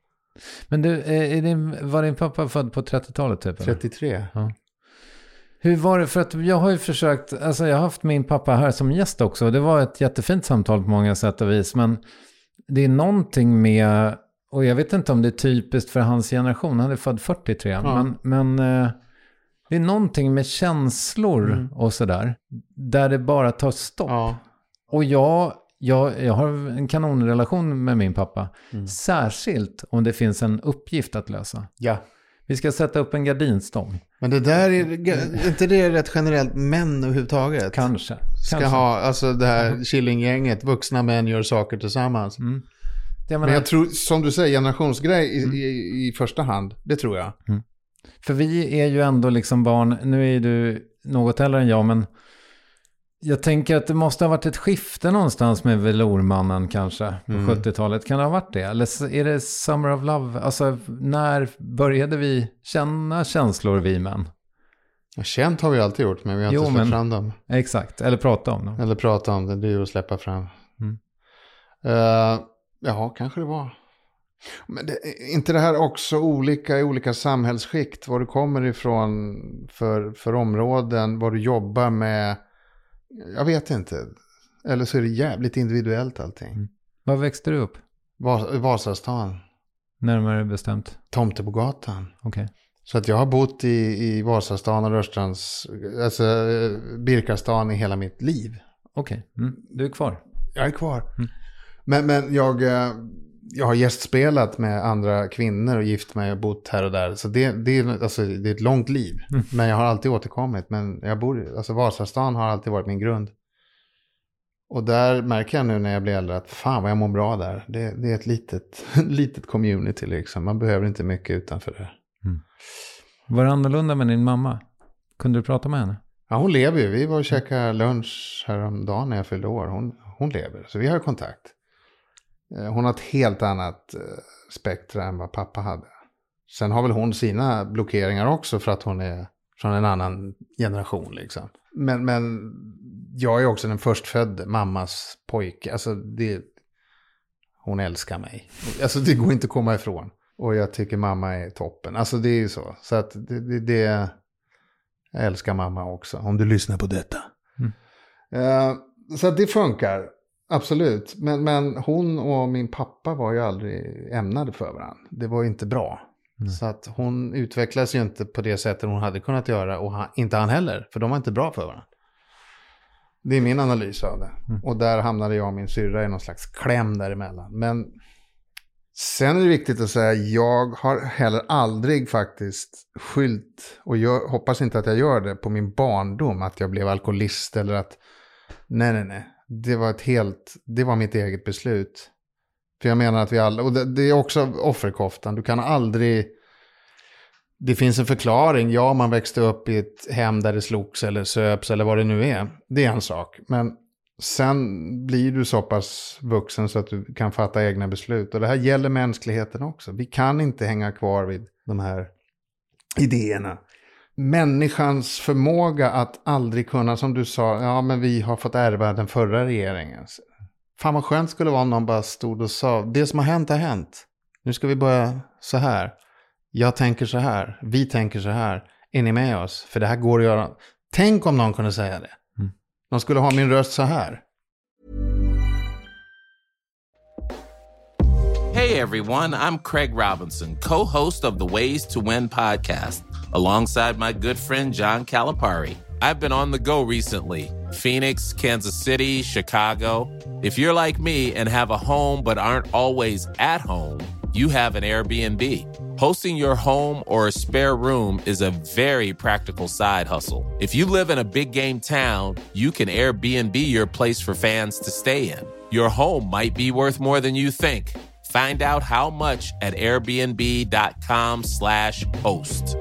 Men du, är din, var din pappa född på trettiotalet typ? Eller?
trettiotre.
Ja. Hur var det? För att jag har ju försökt, alltså jag har haft min pappa här som gäst också. Det var ett jättefint samtal på många sätt och vis. Men det är någonting med, och jag vet inte om det är typiskt för hans generation. Han är född fyrtiotre. Ja. Men, men det är någonting med känslor mm. och sådär. Där det bara tar stopp. Ja. Och jag, jag, jag har en kanonrelation med min pappa. Mm. Särskilt om det finns en uppgift att lösa.
Ja.
Vi ska sätta upp en gardinstång.
Men det där är, är inte det rätt generellt män överhuvudtaget?
Kanske.
Ska
Kanske.
ha, alltså det här Killinggänget, vuxna män gör saker tillsammans. Mm. Jag menar, men jag tror, som du säger, generationsgrej i, mm. i, i första hand, det tror jag. Mm.
För vi är ju ändå liksom barn, nu är du något äldre än jag, men jag tänker att det måste ha varit ett skifte någonstans med Velourmannen kanske på mm. sjuttiotalet. Kan det ha varit det? Eller är det Summer of Love? Alltså, när började vi känna känslor, vi män?
Ja, känt har vi alltid gjort, men vi har jo, inte släppt fram dem.
Exakt, eller prata om dem.
Eller prata om det, det är ju att släppa fram. Mm. Uh, ja, kanske det var. Men det, är inte det här också olika i olika samhällsskikt? Var du kommer ifrån för, för områden, vad du jobbar med? Jag vet inte. Eller så är det jävligt individuellt allting. Mm.
Var växte du upp?
Vas- Vasastan.
Närmare bestämt?
Tomtebogatan.
Okej. Okay.
Så att jag har bott i, i Vasastan och Rörstrands, alltså Birkastan i hela mitt liv.
Okej, okay. mm. Du är kvar?
Jag är kvar. Mm. Men, men jag, jag har gästspelat med andra kvinnor och gift mig och bott här och där. Så det, det, är, alltså, det är ett långt liv. Mm. Men jag har alltid återkommit. Men jag bor, alltså Vasastan har alltid varit min grund. Och där märker jag nu när jag blir äldre att fan vad jag mår bra där. Det, det är ett litet, litet community liksom. Man behöver inte mycket utanför det. Mm.
Var det annorlunda med din mamma? Kunde du prata med henne?
Ja, hon lever ju. Vi var och käkade lunch häromdagen när jag fyllde år. Hon, hon lever, så vi har kontakt. Hon har ett helt annat spektra än vad pappa hade. Sen har väl hon sina blockeringar också för att hon är från en annan generation liksom. Men, men jag är också den förstfödde mammas pojke. Alltså det, hon älskar mig. Alltså det går inte att komma ifrån. Och jag tycker mamma är toppen. Alltså det är ju så. Så att det, det, det jag älskar mamma också. Om du lyssnar på detta. Mm. Uh, så att det funkar. Absolut. Men, men hon och min pappa var ju aldrig ämnade för varandra. Det var ju inte bra. Mm. Så att hon utvecklades ju inte på det sättet hon hade kunnat göra. Och han, inte han heller. För de var inte bra för varandra. Det är min analys av det. Mm. Och där hamnade jag och min syrra i någon slags kläm däremellan. Men sen är det viktigt att säga, jag har heller aldrig faktiskt skyllt, och jag hoppas inte att jag gör det, på min barndom att jag blev alkoholist eller att, nej nej nej, det var ett helt, det var mitt eget beslut. För jag menar att vi alla, och det, det är också offerkoftan, du kan aldrig, det finns en förklaring, ja man växte upp i ett hem där det slogs eller söps eller vad det nu är, det är en sak, men sen blir du så pass vuxen så att du kan fatta egna beslut. Och det här gäller mänskligheten också. Vi kan inte hänga kvar vid de här idéerna. Människans förmåga att aldrig kunna, som du sa, ja men vi har fått ärva den förra regeringen. Fan vad skönt skulle vara om någon bara stod och sa, det som har hänt har hänt. Nu ska vi börja så här. Jag tänker så här. Vi tänker så här. Är ni med oss? För det här går att göra. Tänk om någon kunde säga det. De skulle ha min röst så här.
Hey everyone, I'm Craig Robinson, co-host of the Ways to Win podcast, alongside my good friend John Calipari. I've been on the go recently. Phoenix, Kansas City, Chicago. If you're like me and have a home but aren't always at home, you have an Airbnb. Hosting your home or a spare room is a very practical side hustle. If you live in a big game town, you can Airbnb your place for fans to stay in. Your home might be worth more than you think. Find out how much at airbnb.com slash host.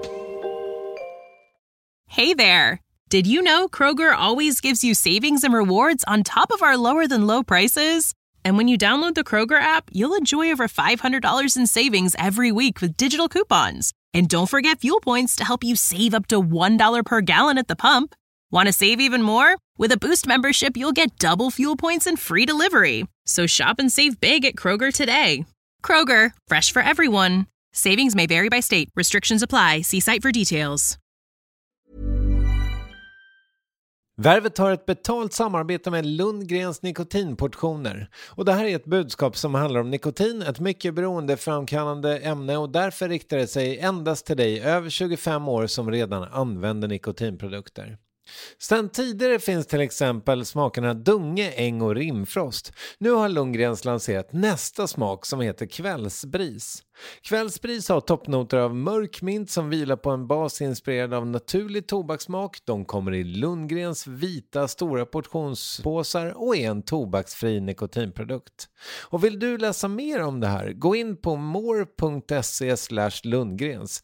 Hey there. Did you know Kroger always gives you savings and rewards on top of our lower than low prices? And when you download the Kroger app, you'll enjoy over five hundred dollars in savings every week with digital coupons. And don't forget fuel points to help you save up to one dollar per gallon at the pump. Want to save even more? With a Boost membership, you'll get double fuel points and free delivery. So shop and save big at Kroger today. Kroger, fresh for everyone. Savings may vary by state. Restrictions apply. See site for details.
Värvet har ett betalt samarbete med Lundgrens nikotinportioner. Och det här är ett budskap som handlar om nikotin, ett mycket beroendeframkallande ämne, och därför riktar det sig endast till dig över tjugofem år som redan använder nikotinprodukter. Sedan tidigare finns till exempel smakerna Dunge, Äng och Rimfrost. Nu har Lundgrens lanserat nästa smak som heter Kvällsbris. Kvällsbris har toppnoter av mörk mint som vilar på en bas inspirerad av naturlig tobakssmak. De kommer i Lundgrens vita stora portionspåsar och är en tobaksfri nikotinprodukt. Och vill du läsa mer om det här, gå in på more.se slash Lundgrens.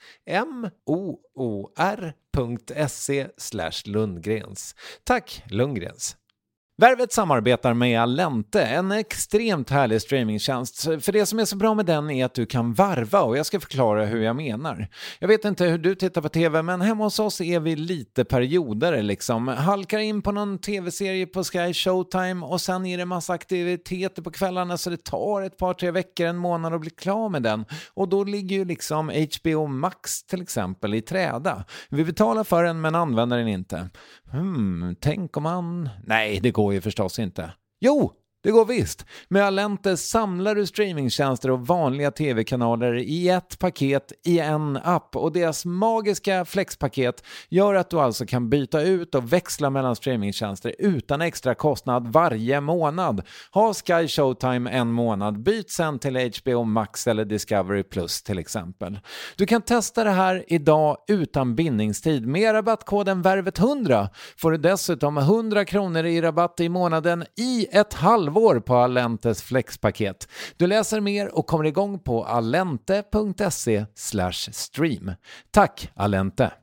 M-O-O-R.se slash Lundgrens. Tack Lundgrens. Värvet samarbetar med Allente, en extremt härlig streamingtjänst. För det som är så bra med den är att du kan varva, och jag ska förklara hur jag menar. Jag vet inte hur du tittar på tv, men hemma hos oss är vi lite perioder liksom. Halkar in på någon tv-serie på Sky Showtime och sen är det massa aktiviteter på kvällarna, så det tar ett par tre veckor, en månad att bli klar med den. Och då ligger ju liksom H B O Max till exempel i träda. Vi betalar för den men använder den inte. Hmm, tänk om man... Nej, det går ju förstås inte. Jo, det går visst. Med Allente samlar du streamingtjänster och vanliga tv-kanaler i ett paket i en app, och deras magiska flexpaket gör att du alltså kan byta ut och växla mellan streamingtjänster utan extra kostnad varje månad. Ha Sky Showtime en månad, byt sen till H B O Max eller Discovery Plus till exempel. Du kan testa det här idag utan bindningstid. Med rabattkoden värvet hundra får du dessutom hundra kronor i rabatt i månaden i ett halvår på Allentes flexpaket. Du läser mer och kommer igång på allente.se slash stream. Tack Allente!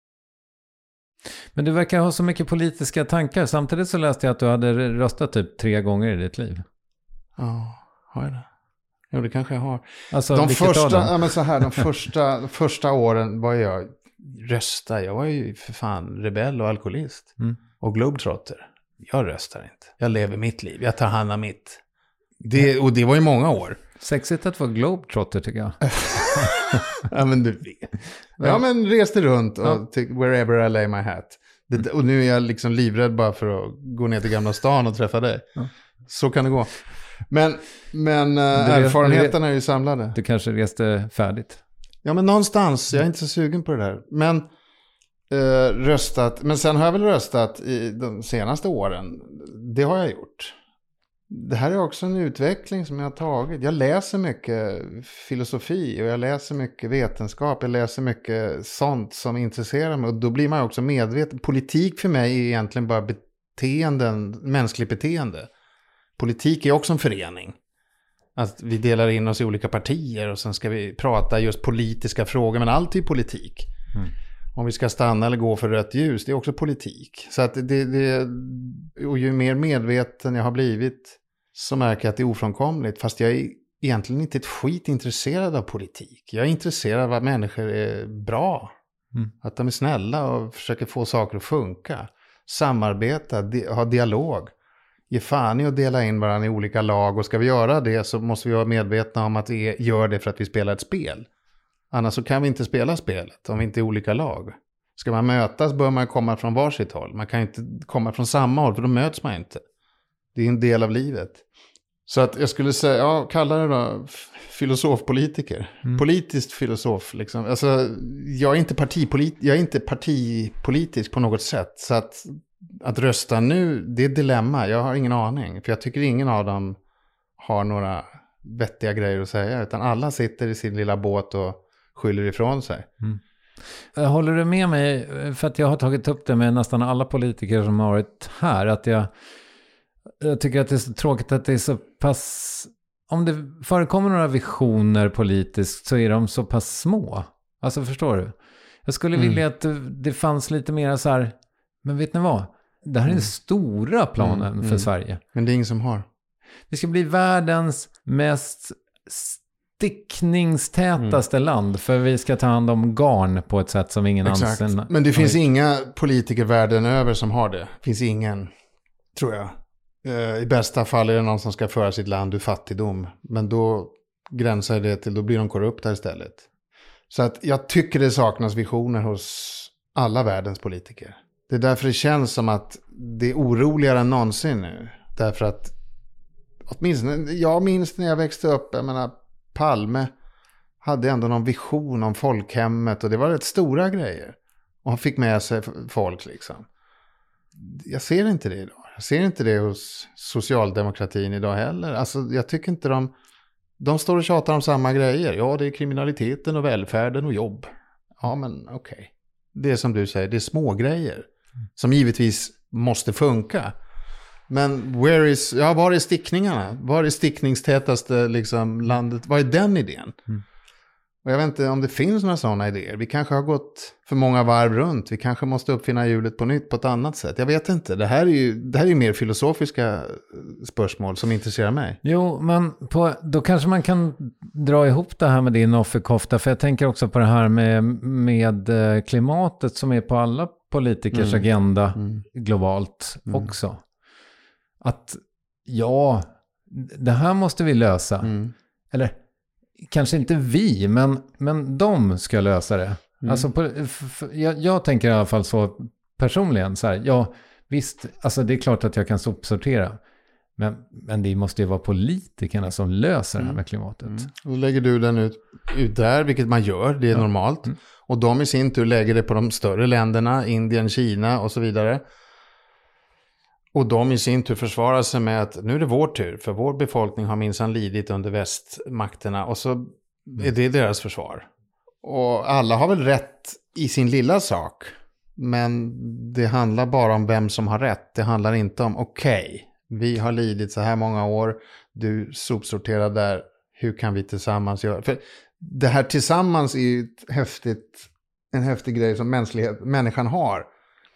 Men du verkar ha så mycket politiska tankar. Samtidigt så läste jag att du hade röstat typ tre gånger i ditt liv.
Ja, har jag det? Jo, det kanske jag har.
Alltså,
de första, ja, men så här, de första, första åren var jag rösta. Jag var ju för fan rebell och alkoholist. Mm. Och globetrotter. Jag röstar inte. Jag lever mitt liv. Jag tar hand om mitt. Det, och det var ju många år.
Sexigt att vara globetrotter tycker jag.
Ja, men du vet. Ja, men reste runt och ja. Till wherever I lay my hat. Det, och nu är jag liksom livrädd bara för att gå ner till Gamla stan och träffa dig. Ja. Så kan det gå. Men, men äh, erfarenheterna är ju samlade.
Du kanske reste färdigt.
Ja, men någonstans. Jag är inte så sugen på det där. Men Uh, röstat, men sen har jag väl röstat i de senaste åren. Det har jag gjort. Det här är också en utveckling som jag har tagit. Jag läser mycket filosofi och jag läser mycket vetenskap. Jag läser mycket sånt som intresserar mig. Och då blir man också medveten. Politik för mig är egentligen bara beteenden, mänskligt beteende. Politik är också en förening. Att vi delar in oss i olika partier och sen ska vi prata just politiska frågor. Men allt är politik. Mm. Om vi ska stanna eller gå för rött ljus, det är också politik. Så att det, det, och ju mer medveten jag har blivit så märker jag att det är ofrånkomligt. Fast jag är egentligen inte ett skit intresserad av politik. Jag är intresserad av att människor är bra. Mm. Att de är snälla och försöker få saker att funka. Samarbeta, di- ha dialog. Ge fan i att dela in varandra i olika lag. Och ska vi göra det så måste vi vara medvetna om att vi gör det för att vi spelar ett spel. Annars så kan vi inte spela spelet om vi inte är olika lag. Ska man mötas bör man komma från varsitt håll. Man kan inte komma från samma håll för då möts man inte. Det är en del av livet. Så att jag skulle säga, ja, kalla det då filosofpolitiker. Mm. Politiskt filosof liksom. Alltså, jag är inte partipolit- jag är inte partipolitisk på något sätt. Så att, att rösta nu, det är ett dilemma. Jag har ingen aning. För jag tycker ingen av dem har några vettiga grejer att säga. Utan alla sitter i sin lilla båt och skyller ifrån sig.
Mm. Håller du med mig, för att jag har tagit upp det med nästan alla politiker som har varit här, att jag, jag tycker att det är så tråkigt att det är så pass, om det förekommer några visioner politiskt så är de så pass små. Alltså förstår du? Jag skulle mm. vilja att det, det fanns lite mer så här, men vet ni vad? Det här är den stora planen mm. för mm. Sverige.
Men det är ingen som har.
Det ska bli världens mest stickningstätaste mm. land, för vi ska ta hand om garn på ett sätt som ingen
Exakt.
annan.
Men det finns inga politiker världen över som har det. Det finns ingen, tror jag. Uh, I bästa fall är det någon som ska föra sitt land ur fattigdom. Men då gränsar det till, då blir de korrupta istället. Så att jag tycker det saknas visioner hos alla världens politiker. Det är därför det känns som att det är oroligare än någonsin nu. Därför att åtminstone, jag minns när jag växte upp, jag menar, Palme hade ändå någon vision om folkhemmet och det var rätt stora grejer. Och han fick med sig folk liksom. Jag ser inte det idag. Jag ser inte det hos socialdemokratin idag heller. Alltså jag tycker inte de... De står och tjatar om samma grejer. Ja, det är kriminaliteten och välfärden och jobb. Ja, men okej. Okay. Det är som du säger, det är små grejer. Som givetvis måste funka. Men where is, ja, var är stickningarna? Var är stickningstätaste liksom, landet? Vad är den idén? Mm. Och jag vet inte om det finns några sådana idéer. Vi kanske har gått för många varv runt. Vi kanske måste uppfinna hjulet på nytt på ett annat sätt. Jag vet inte. Det här är ju, det här är ju mer filosofiska spörsmål som intresserar mig.
Jo, men på, då kanske man kan dra ihop det här med din offerkofta. För jag tänker också på det här med, med klimatet som är på alla politikers mm. agenda mm. globalt mm. också. Att ja, det här måste vi lösa. Mm. Eller kanske inte vi, men, men de ska lösa det. Mm. Alltså på, f- f- jag, jag tänker i alla fall så personligen. Så här, ja, visst, alltså det är klart att jag kan sopsortera. Men, men det måste ju vara politikerna som löser mm. det här med klimatet. Mm.
Då lägger du den ut, ut där, vilket man gör, det är ja. normalt. Mm. Och de i sin tur lägger det på de större länderna, Indien, Kina och så vidare. Och de i sin tur försvarar sig med att nu är det vår tur. För vår befolkning har minsann lidit under västmakterna. Och så är det deras försvar. Och alla har väl rätt i sin lilla sak. Men det handlar bara om vem som har rätt. Det handlar inte om okej, okay, vi har lidit så här många år. Du sopsorterar där. Hur kan vi tillsammans göra? För det här tillsammans är ju ett häftigt, en häftig grej som mänsklighet, människan har.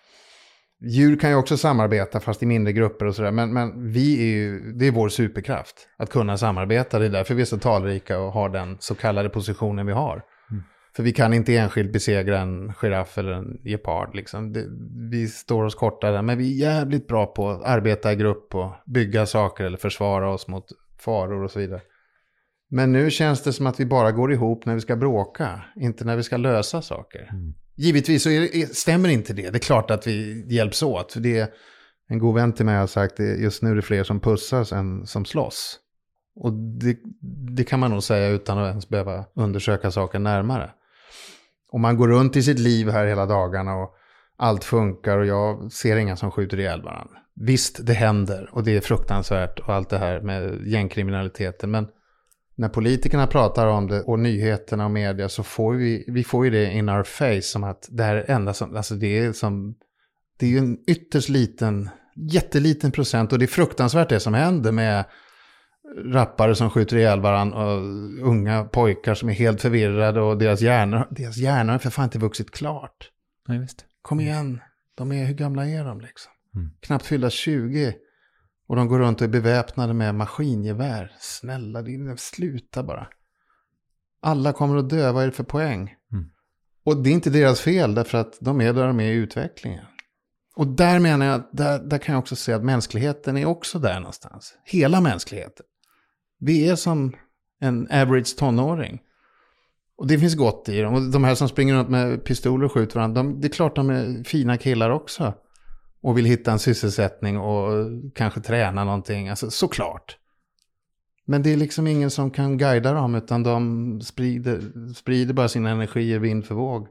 Djur kan ju också samarbeta fast i mindre grupper och sådär. Men, men vi är ju, det är vår superkraft att kunna samarbeta. Det är därför vi är så talrika och har den så kallade positionen vi har. Mm. För vi kan inte enskilt besegra en giraff eller en gepard. Liksom. Det, vi står oss korta där. Men vi är jävligt bra på att arbeta i grupp och bygga saker eller försvara oss mot faror och så vidare. Men nu känns det som att vi bara går ihop när vi ska bråka. Inte när vi ska lösa saker. Mm. Givetvis så är det, stämmer inte det. Det är klart att vi hjälps åt. För det är en god vän till mig har sagt att just nu är det fler som pussas än som slåss. Och det, det kan man nog säga utan att ens behöva undersöka saker närmare. Och man går runt i sitt liv här hela dagarna och allt funkar och jag ser inga som skjuter ihjäl varandra. Visst, det händer och det är fruktansvärt och allt det här med gängkriminaliteten. Men när politikerna pratar om det och nyheterna och media så får vi, vi får ju det in our face som att det här är enda som, alltså det är som, det är ju en ytterst liten, jätteliten procent och det är fruktansvärt det som händer med rappare som skjuter ihjäl varandra och unga pojkar som är helt förvirrade och deras hjärnor, deras hjärnor har för fan inte vuxit klart.
Nej, visst.
Kom igen, de är, hur gamla är de liksom?
Mm.
Knappt fyllda tjugo och de går runt och är beväpnade med maskingevär. Snälla, det är, sluta bara. Alla kommer att dö, vad är det för poäng?
Mm.
Och det är inte deras fel därför att de är där de är i utvecklingen. Och där menar jag, där, där kan jag också säga att mänskligheten är också där någonstans. Hela mänskligheten. Vi är som en average tonåring. Och det finns gott i dem. Och de här som springer runt med pistoler och skjuter varandra, de, det är klart de är fina killar också. Och vill hitta en sysselsättning och kanske träna någonting. Alltså såklart. Men det är liksom ingen som kan guida dem utan de sprider, sprider bara sina energier vind för våg.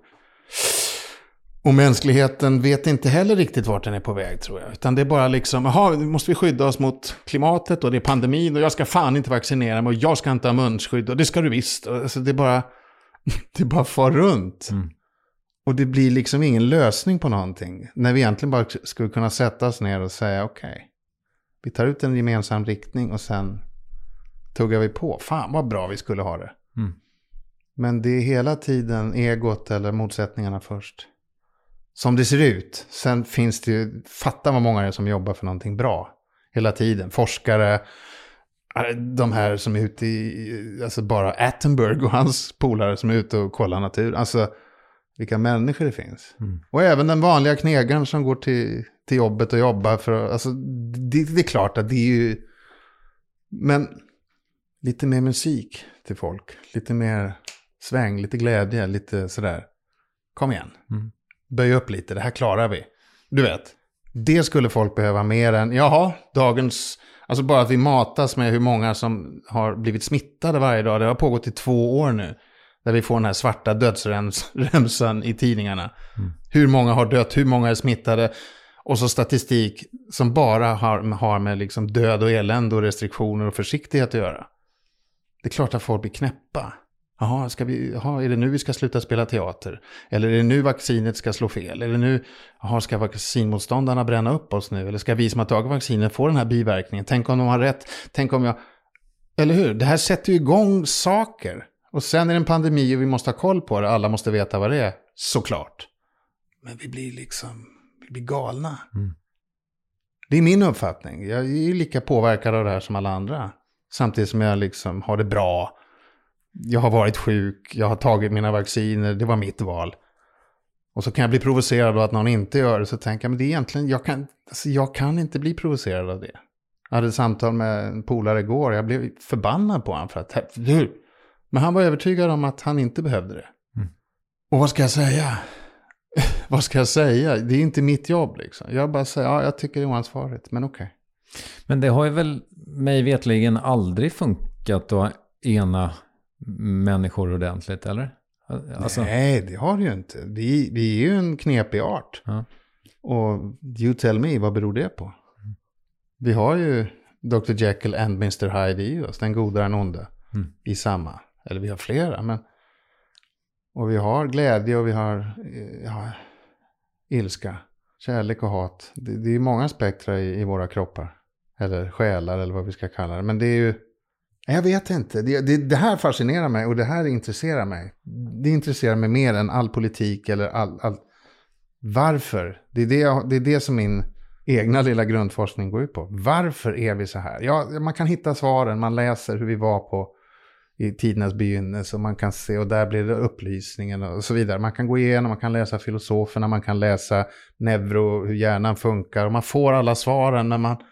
Och mänskligheten vet inte heller riktigt vart den är på väg tror jag. Utan det är bara liksom, jaha, nu måste vi skydda oss mot klimatet och det är pandemin och jag ska fan inte vaccinera mig och jag ska inte ha munskydd och det ska du visst. Alltså det är bara, det är bara far runt. Mm. Och det blir liksom ingen lösning på någonting. När vi egentligen bara skulle kunna sätta oss ner och säga okej. Okay, vi tar ut en gemensam riktning och sen tuggar vi på. Fan vad bra vi skulle ha det.
Mm.
Men det är hela tiden egot eller motsättningarna först. Som det ser ut. Sen finns det ju, fatta vad många är som jobbar för någonting bra. Hela tiden. Forskare, de här som är ute i, alltså bara Attenberg och hans polare som är ute och kollar natur. Alltså vilka människor det finns. Mm. Och även den vanliga knegaren som går till, till jobbet och jobbar för att, alltså det, det är klart att det är ju, men lite mer musik till folk. Lite mer sväng, lite glädje, lite sådär. Kom igen.
Mm.
Böj upp lite, det här klarar vi. Du vet, det skulle folk behöva mer än, jaha, dagens, alltså bara att vi matas med hur många som har blivit smittade varje dag. Det har pågått i två år nu. Där vi får den här svarta dödsremsan i tidningarna. Mm. Hur många har dött, hur många är smittade. Och så statistik som bara har, har med liksom död och elände och restriktioner och försiktighet att göra. Det är klart att folk blir knäppa. Jaha, ska vi, jaha, är det nu vi ska sluta spela teater? Eller är det nu vaccinet ska slå fel? Är det nu, jaha, ska vaccinmotståndarna bränna upp oss nu? Eller ska vi som har tagit vaccinen få den här biverkningen? Tänk om de har rätt? Tänk om jag... Eller hur? Det här sätter ju igång saker. Och sen är det en pandemi och vi måste ha koll på det. Alla måste veta vad det är. Såklart. Men vi blir liksom... Vi blir galna.
Mm.
Det är min uppfattning. Jag är lika påverkad av det här som alla andra. Samtidigt som jag liksom har det bra. Jag har varit sjuk. Jag har tagit mina vacciner. Det var mitt val. Och så kan jag bli provocerad av att någon inte gör det. Så tänker jag, men det är egentligen... Jag kan, alltså jag kan inte bli provocerad av det. Jag hade ett samtal med en polare igår. Jag blev förbannad på honom för att... Hur? Men han var övertygad om att han inte behövde det.
Mm.
Och vad ska jag säga? Vad ska jag säga? Det är inte mitt jobb liksom. Jag bara säger, ja, jag tycker det är oansvarigt, men okej. Okay.
Men det har ju väl mig vetligen aldrig funkat att ena människor ordentligt, eller? Alltså...
Nej, det har det ju inte. Vi, vi är ju en knepig art.
Ja.
Och you tell me, vad beror det på? Mm. Vi har ju doktor Jekyll and mister Hyde i oss, den goda och den onda.
Mm.
I samma, eller vi har flera, men och vi har glädje och vi har ja, ilska, kärlek och hat. Det, det är många spektra i, i våra kroppar, eller själar eller vad vi ska kalla det, men det är ju, jag vet inte, det, det, det här fascinerar mig och det här intresserar mig. Det intresserar mig mer än all politik eller all, all varför? Det är det, jag, det är det som min egna lilla grundforskning går ut på. Varför är vi så här? Ja, man kan hitta svaren, man läser hur vi var på i tidernas begynnelse och man kan se, och där blir det upplysningen och så vidare. Man kan gå igenom, man kan läsa filosoferna, man kan läsa neuro, hur hjärnan funkar och man får alla svaren, men man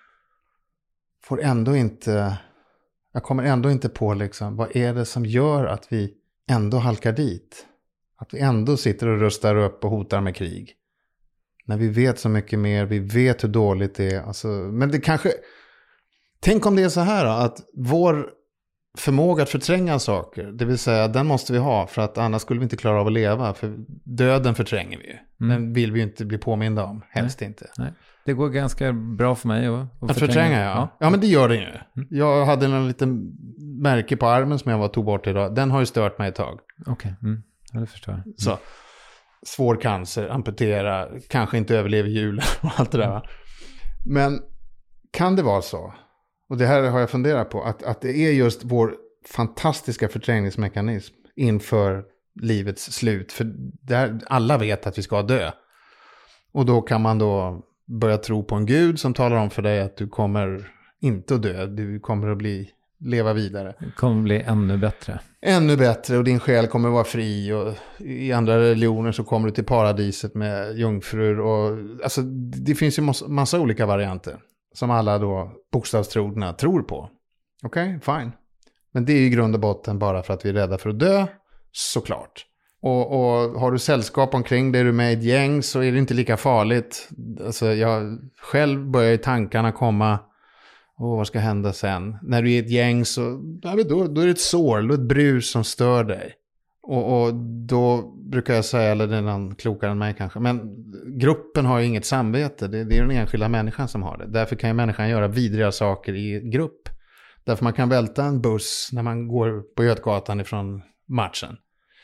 får ändå inte, jag kommer ändå inte på liksom, vad är det som gör att vi ändå halkar dit? Att vi ändå sitter och rustar upp och hotar med krig. När vi vet så mycket mer, vi vet hur dåligt det är. Alltså, men det kanske, tänk om det är så här då, att vår förmåga att förtränga saker. Det vill säga, den måste vi ha för att annars skulle vi inte klara av att leva. För döden förtränger vi ju. Mm. Den vill vi ju inte bli påminda om. Helst
Nej.
inte.
Nej. Det går ganska bra för mig att, att
förtränga. Att förtränga, ja. ja. Ja, men det gör det ju. Mm. Jag hade en liten märke på armen som jag var tog bort idag. Den har ju stört mig ett tag.
Okej, okay. mm. ja, det förstår jag. Mm.
Så, svår cancer, amputera, kanske inte överlever julen och allt det där. Va? Men kan det vara så, och det här har jag funderat på, att, att det är just vår fantastiska förträngningsmekanism inför livets slut. För där alla vet att vi ska dö. Och då kan man då börja tro på en gud som talar om för dig att du kommer inte att dö. Du kommer att bli, leva vidare.
Det kommer att bli ännu bättre.
Ännu bättre, och din själ kommer att vara fri. Och i andra religioner så kommer du till paradiset med jungfrur. Och, alltså, det finns ju massa, massa olika varianter som alla då bokstavstrogna tror på. Okej, okay, fine. Men det är ju i grund och botten bara för att vi är rädda för att dö, såklart. Och, och har du sällskap omkring dig, är du med i ett gäng, så är det inte lika farligt. Alltså jag själv börjar i tankarna komma, åh, vad ska hända sen? När du är i ett gäng så då, då är det ett sår, då är det ett brus som stör dig. Och, och då brukar jag säga, eller det är någon klokare än mig kanske, men gruppen har ju inget samvete. Det, det är den enskilda människan som har det. Därför kan ju människan göra vidriga saker i grupp. Därför man kan välta en buss när man går på Götgatan ifrån matchen.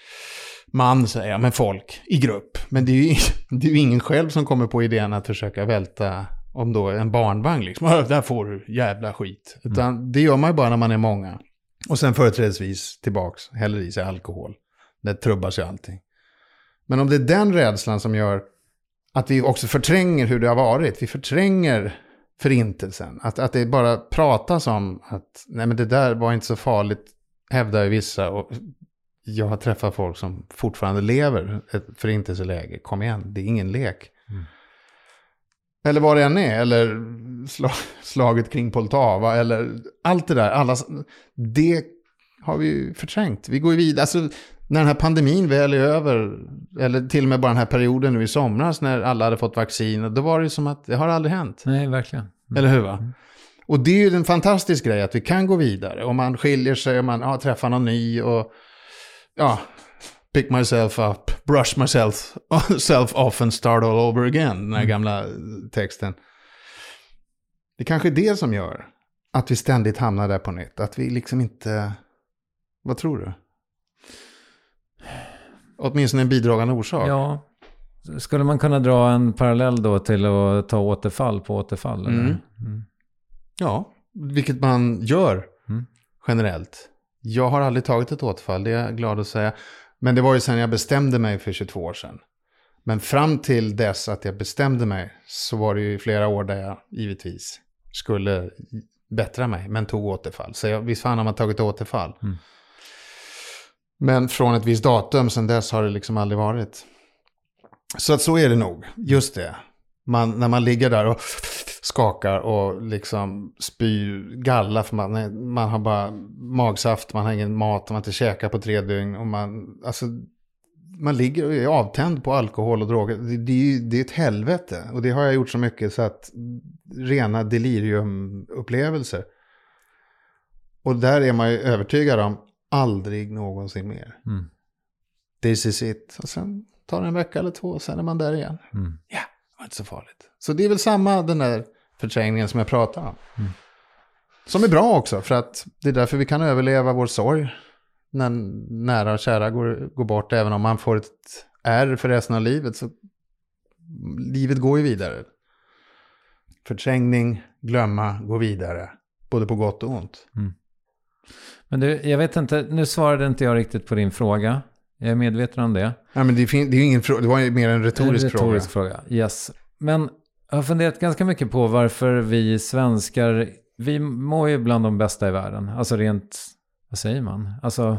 Man säger, men folk i grupp. Men det är ju, det är ju ingen själv som kommer på idén att försöka välta om då en barnvagn. Liksom. Där får du jävla skit. Utan mm. det gör man ju bara när man är många. Och sen företrädesvis tillbaks, häller i sig alkohol. Det trubbar sig allting. Men om det är den rädslan som gör att vi också förtränger hur det har varit. Vi förtränger förintelsen. Att, att det bara pratas om att nej, men det där var inte så farligt, hävdar ju vissa. Och jag har träffat folk som fortfarande lever ett förintelseläge. Kom igen, det är ingen lek. Mm. Eller vad det än är. Eller slag, slaget kring Poltava. Eller allt det där. Alla, det har vi ju förträngt. Vi går ju vidare. Alltså, när den här pandemin väl är över. Eller till och med bara den här perioden nu i somras. När alla hade fått vaccin. Då var det ju som att det har aldrig hänt.
Nej, verkligen. Mm.
Eller hur va? Mm. Och det är ju en fantastisk grej att vi kan gå vidare. Om man skiljer sig och man ja, träffar någon ny och ja, pick myself up, brush myself self off and start all over again. Den här mm. gamla texten. Det är kanske är det som gör att vi ständigt hamnar där på nytt. Att vi liksom inte, vad tror du? Åtminstone en bidragande orsak.
Ja, skulle man kunna dra en parallell då till att ta återfall på återfall? Eller?
Mm. Mm. Ja, vilket man gör mm. generellt. Jag har aldrig tagit ett återfall, det är jag glad att säga. Men det var ju sen jag bestämde mig för tjugotvå år sedan. Men fram till dess att jag bestämde mig så var det ju flera år där jag givetvis skulle bättra mig. Men tog återfall. Så jag, visst fan har man tagit återfall. Mm. Men från ett visst datum sen dess har det liksom aldrig varit. Så att så är det nog, just det. Man, när man ligger där och skakar och liksom spyr galla för man, man har bara magsaft, man har ingen mat, man har inte käkat på tre dygn och man, alltså, man ligger och är avtänd på alkohol och droger. Det, det, det är ett helvete och det har jag gjort så mycket så att rena deliriumupplevelser. Och där är man ju övertygad om aldrig någonsin mer. Mm. This is it. Och sen tar det en vecka eller två och sen är man där igen. Ja, mm. yeah, det var inte så farligt. Så det är väl samma den där förträngningen som jag pratar om. Mm. Som är bra också för att det är därför vi kan överleva vår sorg när nära och kära går, går bort. Även om man får ett ärr för resten av livet så livet går ju vidare. Förträngning, glömma, gå vidare. Både på gott och ont. Mm.
Men du, jag vet inte, nu svarade inte jag riktigt på din fråga. Jag är medveten om det.
Ja, men det, fin- det är ju ingen fråga, det var ju mer en retorisk,
en retorisk fråga. fråga. Yes. Men jag har funderat ganska mycket på varför vi svenskar, vi mår ju bland de bästa i världen. Alltså rent, vad säger man? Alltså,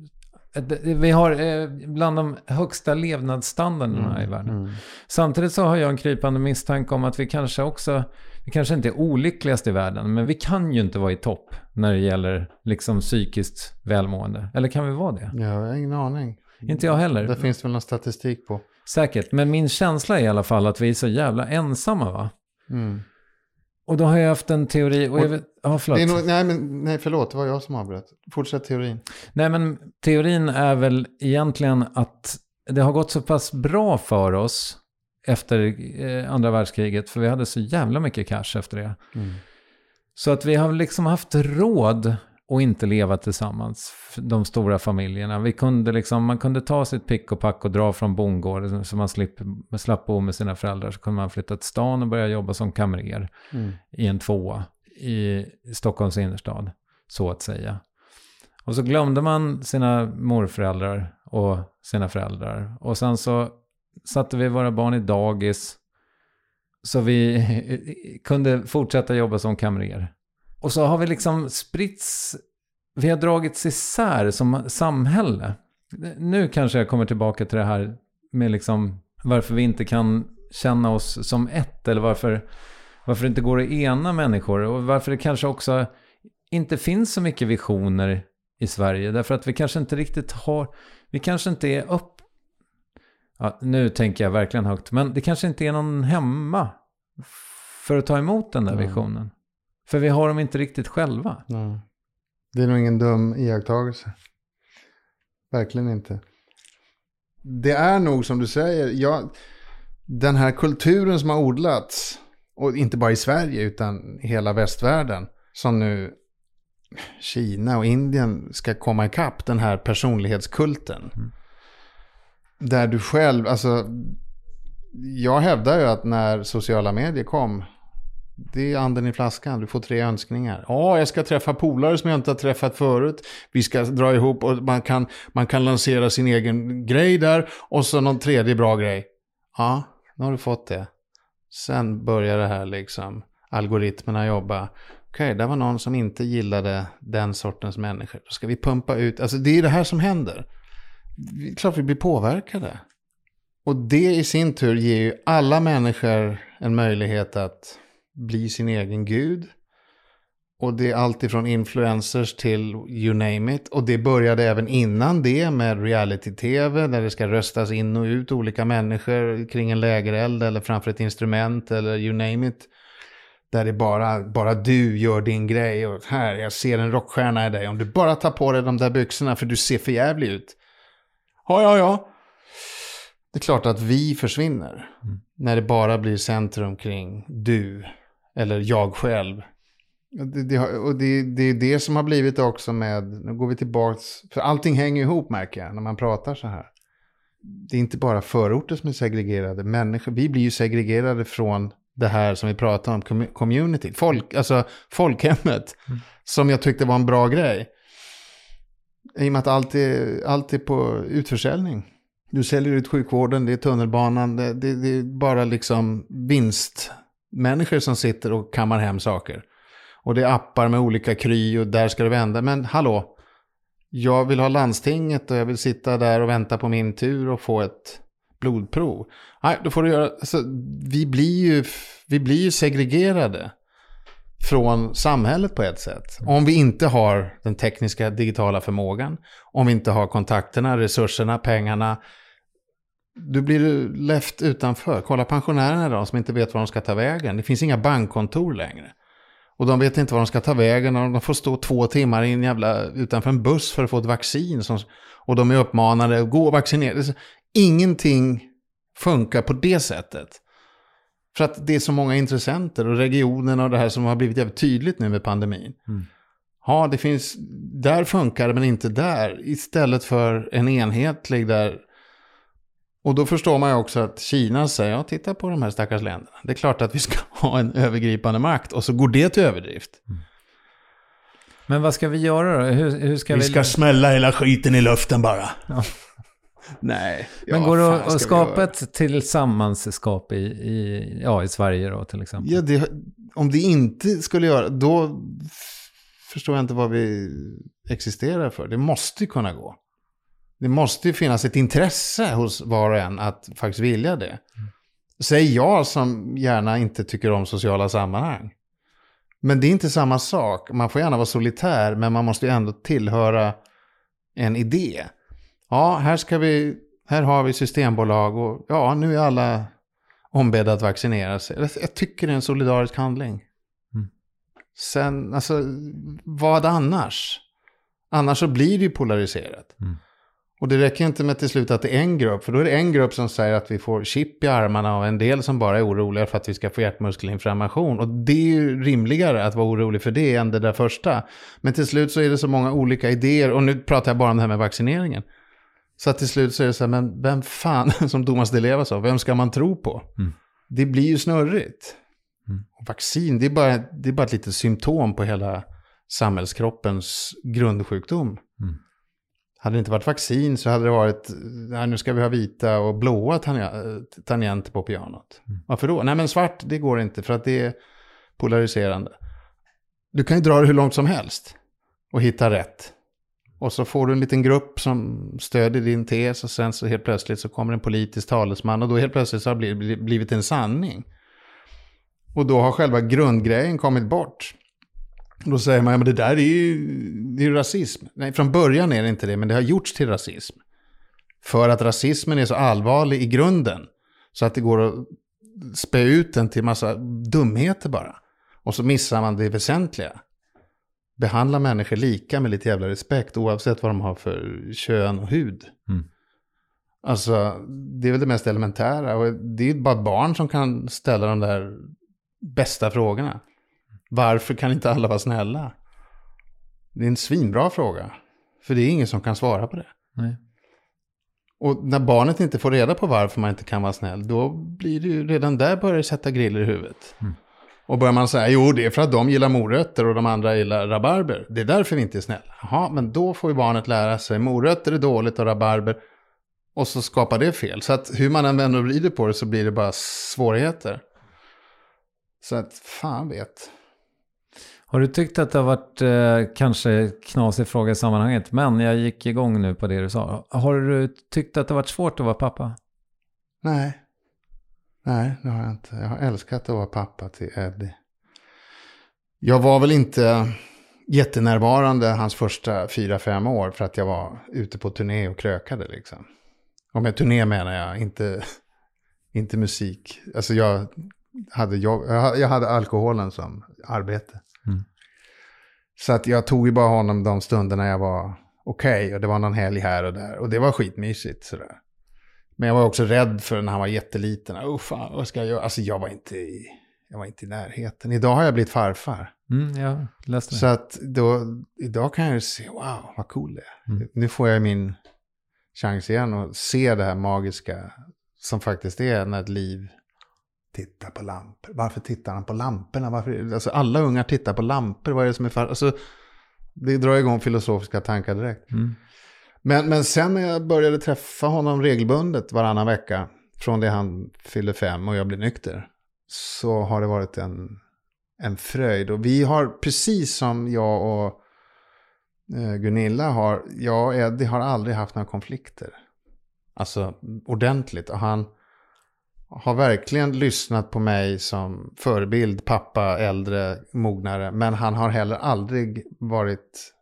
vi har bland de högsta levnadsstandarderna mm, i världen. Mm. Samtidigt så har jag en krypande misstanke om att vi kanske också, vi kanske inte är olyckligast i världen, men vi kan ju inte vara i topp när det gäller liksom psykiskt välmående. Eller kan vi vara det?
Ja, jag har ingen aning.
Inte jag heller.
Det finns väl någon statistik på.
Säkert, men min känsla är i alla fall att vi är så jävla ensamma va? Mm. Och då har jag haft en teori, och jag vet, ja, förlåt.
Det är nog, nej, men, nej, förlåt, det var jag som avbröt. Fortsätt teorin.
Nej, men teorin är väl egentligen att det har gått så pass bra för oss efter eh, andra världskriget, för vi hade så jävla mycket cash efter det. Mm. Så att vi har liksom haft råd att inte leva tillsammans, de stora familjerna. Vi kunde liksom, man kunde ta sitt pick och pack och dra från bondgården så man slapp, slapp bo med sina föräldrar. Så kunde man flytta till stan och börja jobba som kamrer mm. i en tvåa i Stockholms innerstad, så att säga. Och så glömde man sina morföräldrar och sina föräldrar. Och sen så satte vi våra barn i dagis så vi kunde fortsätta jobba som kamrer. Och så har vi liksom spritts, vi har dragits isär som samhälle. Nu kanske jag kommer tillbaka till det här med liksom varför vi inte kan känna oss som ett, eller varför, varför det inte går att ena människor, och varför det kanske också inte finns så mycket visioner i Sverige, därför att vi kanske inte riktigt har, vi kanske inte är upp, ja, nu tänker jag verkligen högt, men det kanske inte är någon hemma för att ta emot den där mm. visionen. För vi har dem inte riktigt själva.
Nej. Det är nog ingen dum iakttagelse. Verkligen inte. Det är nog som du säger, ja, den här kulturen som har odlats, och inte bara i Sverige utan i hela västvärlden, som nu Kina och Indien ska komma ikapp, den här personlighetskulten. Mm. Där du själv, alltså jag hävdar ju att när sociala medier kom, det är anden i flaskan, du får tre önskningar. Ja, jag ska träffa polare som jag inte har träffat förut. Vi ska dra ihop och man kan, man kan lansera sin egen grej där. Och så någon tredje bra grej. Ja, nu har du fått det. Sen börjar det här liksom, algoritmerna jobba. Okej, okay, det var någon som inte gillade den sortens människor. Då ska vi pumpa ut, alltså det är det här som händer. Det är klart vi blir påverkade. Och det i sin tur ger ju alla människor en möjlighet att bli sin egen gud. Och det är allt ifrån influencers till you name it. Och det började även innan det med reality-tv, där det ska röstas in och ut olika människor kring en lägereld eller framför ett instrument eller you name it. Där det bara, bara du gör din grej, och här, jag ser en rockstjärna i dig. Om du bara tar på dig de där byxorna för du ser för jävlig ut. Ja, ja, ja. Det är klart att vi försvinner. Mm. När det bara blir centrum kring du eller jag själv. Det, det, och det, det är det som har blivit också med, nu går vi tillbaks, för allting hänger ihop märker jag när man pratar så här. Det är inte bara förorter som är segregerade. Människor, vi blir ju segregerade från det här som vi pratar om, community, folk, alltså folkhemmet, mm. som jag tyckte var en bra grej. I och med att allt är, allt är på utförsäljning. Du säljer ut sjukvården, det är tunnelbanan, det, det, det är bara liksom vinstmänniskor som sitter och kammar hem saker. Och det är appar med olika kry och där ska det vända. Men hallå, jag vill ha landstinget och jag vill sitta där och vänta på min tur och få ett blodprov. Nej, då får du göra, alltså, vi blir ju, vi blir ju segregerade från samhället på ett sätt. Om vi inte har den tekniska digitala förmågan, om vi inte har kontakterna, resurserna, pengarna, då blir du left utanför. Kolla pensionärerna då som inte vet var de ska ta vägen. Det finns inga bankkontor längre. Och de vet inte var de ska ta vägen, och de får stå två timmar i en jävla, utanför en buss för att få ett vaccin. Som, och de är uppmanade att gå och vaccinera. Ingenting funkar på det sättet. För att det är så många intressenter och regionerna och det här som har blivit jävligt tydligt nu med pandemin. Mm. Ja, det finns, där funkar det men inte där. Istället för en enhetlig där. Och då förstår man ju också att Kina säger, ja, titta på de här stackars länderna. Det är klart att vi ska ha en övergripande makt, och så går det till överdrift. Mm.
Men vad ska vi göra då? Hur, hur ska vi,
vi ska smälla hela skiten i luften bara.
Ja.
Nej.
Men ja, går det att skapa ett tillsammanskap i, i, ja, i Sverige då till exempel?
Ja, det, om det inte skulle göra, då förstår jag inte vad vi existerar för. Det måste ju kunna gå. Det måste ju finnas ett intresse hos var och en att faktiskt vilja det. Mm. Säg jag som gärna inte tycker om sociala sammanhang. Men det är inte samma sak. Man får gärna vara solitär, men man måste ju ändå tillhöra en idé. Ja, här ska vi, här har vi systembolag och ja, nu är alla ombedda att vaccinera sig. Jag tycker det är en solidarisk handling. Sen, alltså, vad annars? Annars så blir det ju polariserat. Mm. Och det räcker inte med till slut att det är en grupp. För då är det en grupp som säger att vi får chip i armarna och en del som bara är oroliga för att vi ska få hjärtmuskelinflammation. Och det är ju rimligare att vara orolig för det än det där första. Men till slut så är det så många olika idéer. Och nu pratar jag bara om det här med vaccineringen. Så att till slut så är det så här, men vem fan, som Thomas Di Leva sa, vem ska man tro på? Mm. Det blir ju snurrigt. Mm. Och vaccin, det är, bara, det är bara ett litet symptom på hela samhällskroppens grundsjukdom. Mm. Hade det inte varit vaccin så hade det varit, ja, nu ska vi ha vita och blåa tangenter på pianot. Mm. Varför då? Nej, men svart, det går inte för att det är polariserande. Du kan ju dra det hur långt som helst och hitta rätt. Och så får du en liten grupp som stödjer din tes och sen så helt plötsligt så kommer en politisk talesman och då helt plötsligt så har det blivit en sanning. Och då har själva grundgrejen kommit bort. Då säger man, ja men det där är ju, det är ju rasism. Nej, från början är det inte det, men det har gjorts till rasism. För att rasismen är så allvarlig i grunden. Så att det går att spä ut den till massa dumheter bara. Och så missar man det väsentliga. Behandla människor lika med lite jävla respekt oavsett vad de har för kön och hud. Mm. Alltså, det är väl det mest elementära. Och det är bara barn som kan ställa de där bästa frågorna. Varför kan inte alla vara snälla? Det är en svinbra fråga. För det är ingen som kan svara på det. Nej. Och när barnet inte får reda på varför man inte kan vara snäll, då blir det ju redan där börjar det sätta griller i huvudet. Mm. Och börjar man säga, jo det är för att de gillar morötter och de andra gillar rabarber. Det är därför vi inte är snälla. Jaha, men då får ju barnet lära sig, morötter är dåligt och rabarber. Och så skapar det fel. Så att hur man än vänder och vrider på det så blir det bara svårigheter. Så att fan vet.
Har du tyckt att det har varit eh, kanske knasig fråga i sammanhanget, men jag gick igång nu på det du sa. Har du tyckt att det har varit svårt att vara pappa?
Nej. Nej, det har jag inte. Jag har älskat att vara pappa till Eddie. Jag var väl inte jättenärvarande hans första fyra, fem år för att jag var ute på turné och krökade liksom. Och med turné menar jag inte, inte musik. Alltså jag hade, jobb, jag hade alkoholen som arbete. Mm. Så att jag tog ju bara honom de stunderna jag var okej. Okay, och det var någon helg här och där. Och det var skitmysigt sådär. Men jag var också rädd för när han var jätteliten. Åh fan, vad ska jag göra? Alltså jag var inte i, jag var inte i närheten. Idag har jag blivit farfar.
Mm, ja, läste det.
Så att då, idag kan jag ju se, wow, vad cool det är. Mm. Nu får jag min chans igen att se det här magiska som faktiskt är när ett liv tittar på lampor. Varför tittar han på lamporna? Varför, alltså alla ungar tittar på lampor. Vad är det som är far? Alltså, det drar igång filosofiska tankar direkt. Mm. Men, men sen när jag började träffa honom regelbundet varannan vecka från det han fyllde fem och jag blev nykter, så har det varit en, en fröjd. Och vi har, precis som jag och eh, Gunilla har, jag och Eddie har aldrig haft några konflikter. Alltså ordentligt. Och han har verkligen lyssnat på mig som förebild, pappa, äldre, mognare. Men han har heller aldrig varit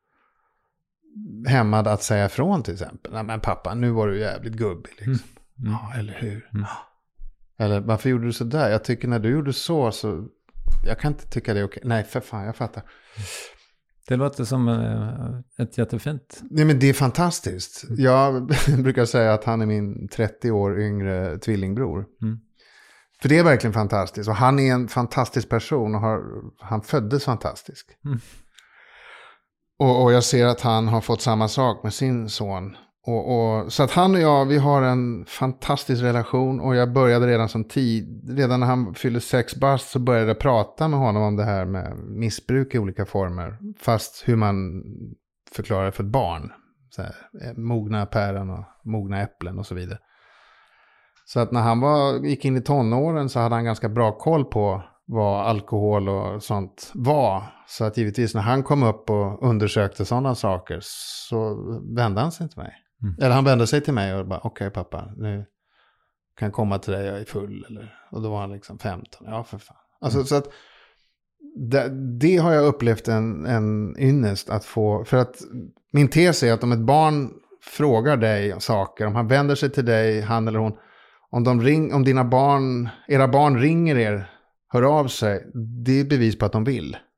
hämmad att säga ifrån till exempel. Nej men pappa, nu var du jävligt gubbig liksom. Mm. Mm. Ja, eller hur? Mm. Eller varför gjorde du så där? Jag tycker när du gjorde så så jag kan inte tycka det är okej. Nej, för fan, jag fattar.
Det låter som ett jättefint.
Nej men det är fantastiskt. Jag brukar säga att han är min trettio år yngre tvillingbror. Mm. För det är verkligen fantastiskt. Och han är en fantastisk person och har, han föddes fantastisk. Mm. Och, och jag ser att han har fått samma sak med sin son. Och, och, så att han och jag, vi har en fantastisk relation. Och jag började redan som tid. Redan när han fyllde sex bast så började jag prata med honom om det här med missbruk i olika former. Fast hur man förklarar för ett barn. Så här, mogna päron och mogna äpplen och så vidare. Så att när han var, gick in i tonåren så hade han ganska bra koll på vad alkohol och sånt var. Så att givetvis när han kom upp och undersökte sådana saker så vände han sig till mig. Mm. Eller han vände sig till mig och bara, okej okay, pappa, nu kan jag komma till dig, jag är full. Eller, och då var han liksom femton, ja för fan. Alltså mm. så att det, det har jag upplevt en, en ynnest att få. För att min tes är att om ett barn frågar dig saker, om han vänder sig till dig, han eller hon, om, de ring, om dina barn, era barn ringer er, hör av sig, det är bevis på att de vill.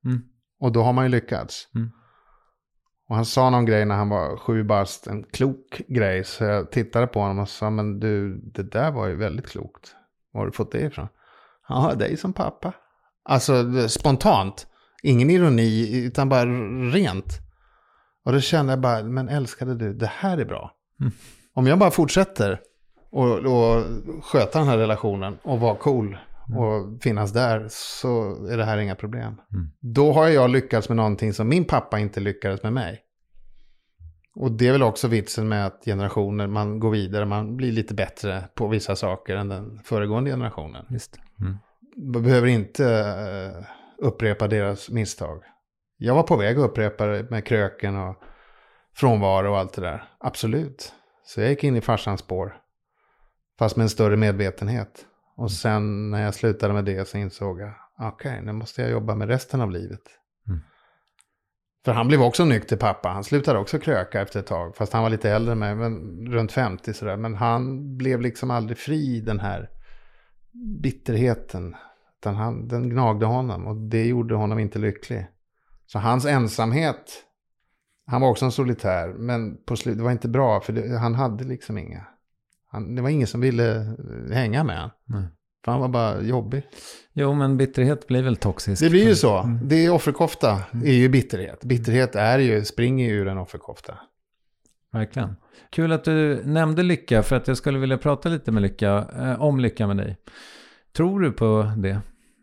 Mm.
Och då har man ju lyckats.
Mm.
Och han sa någon grej när han var sju bast, en klok grej. Så jag tittade på honom och sa, men du, det där var ju väldigt klokt. Var har du fått det ifrån? Ja, dig som pappa. Alltså spontant. Ingen ironi, utan bara rent. Och då kände jag bara, men älskade du, det här är bra. Mm. Om jag bara fortsätter och, och sköta den här relationen och vara cool mm. och finnas där, så är det här inga problem. Mm. Då har jag lyckats med någonting som min pappa inte lyckades med mig. Och det är väl också vitsen med att generationer, man går vidare, man blir lite bättre på vissa saker än den föregående generationen.
Just. Mm.
Man behöver inte uh, upprepa deras misstag. Jag var på väg att upprepa det med kröken och frånvaro och allt det där. Absolut. Så jag gick in i farsans spår. Fast med en större medvetenhet. Och sen när jag slutade med det så insåg jag, okej, okay, nu måste jag jobba med resten av livet. Mm. För han blev också nykter pappa. Han slutade också kröka efter ett tag. Fast han var lite äldre än mig, men runt femtio sådär. Men han blev liksom aldrig fri, den här bitterheten. Utan han, den gnagde honom och det gjorde honom inte lycklig. Så hans ensamhet, han var också en solitär, men på slut, det var inte bra för det, han hade liksom inga. Han, det var ingen som ville hänga med han. Mm. För han var bara jobbig.
Jo, men bitterhet blir väl toxisk.
Det blir ju så. Mm. Det är offerkofta, mm. är ju bitterhet. Bitterhet är ju, springer ju ur en offerkofta.
Verkligen. Kul att du nämnde lycka, för att jag skulle vilja prata lite med lycka, eh, om lycka med dig. Tror du på det?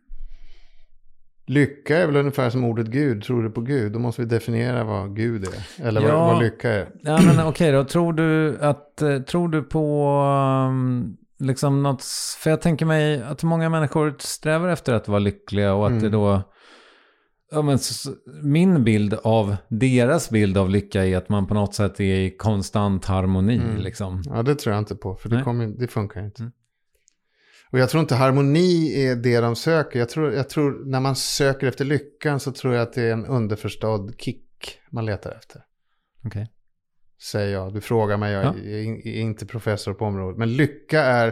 Lycka är väl ungefär som ordet Gud. Tror du på Gud? Då måste vi definiera vad Gud är. Eller ja, vad, vad lycka är. Ja, men okej då. Tror du att, tror du på um, liksom något, för jag tänker mig att många människor strävar efter att vara lyckliga och att mm. det då, ja, men min bild av, deras bild av lycka är att man på något sätt är i konstant harmoni mm. liksom. Ja, det tror jag inte på, för det, kommer, det funkar inte. Mm. Och jag tror inte harmoni är det de söker. Jag tror, jag tror när man söker efter lyckan så tror jag att det är en underförstådd kick man letar efter. Okej. Okay. Säger jag. Du frågar mig, jag ja. är, är inte professor på området. Men lycka är...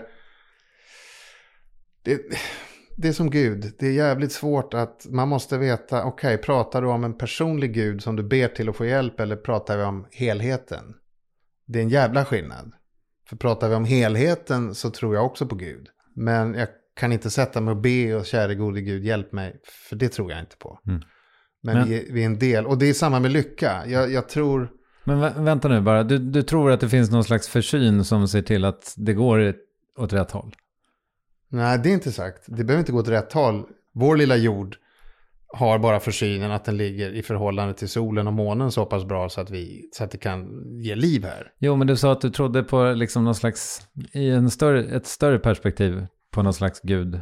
Det, det är som Gud. Det är jävligt svårt att... Man måste veta, okej, okay, pratar du om en personlig Gud som du ber till att få hjälp, eller pratar vi om helheten? Det är en jävla skillnad. För pratar vi om helheten så tror jag också på Gud. Men jag kan inte sätta mig och be och kära gode Gud, hjälp mig. För det tror jag inte på. Mm. Men, Men vi, vi är en del. Och det är samma med lycka. Jag, jag tror... Men vä- vänta nu bara. Du, du tror att det finns någon slags försyn som ser till att det går åt rätt håll? Nej, det är inte sagt. Det behöver inte gå åt rätt håll. Vår lilla jord har bara försynen att den ligger i förhållande till solen och månen så pass bra så att, vi, så att det kan ge liv här. Jo, men du sa att du trodde på liksom någon slags, i en större, ett större perspektiv på någon slags gud.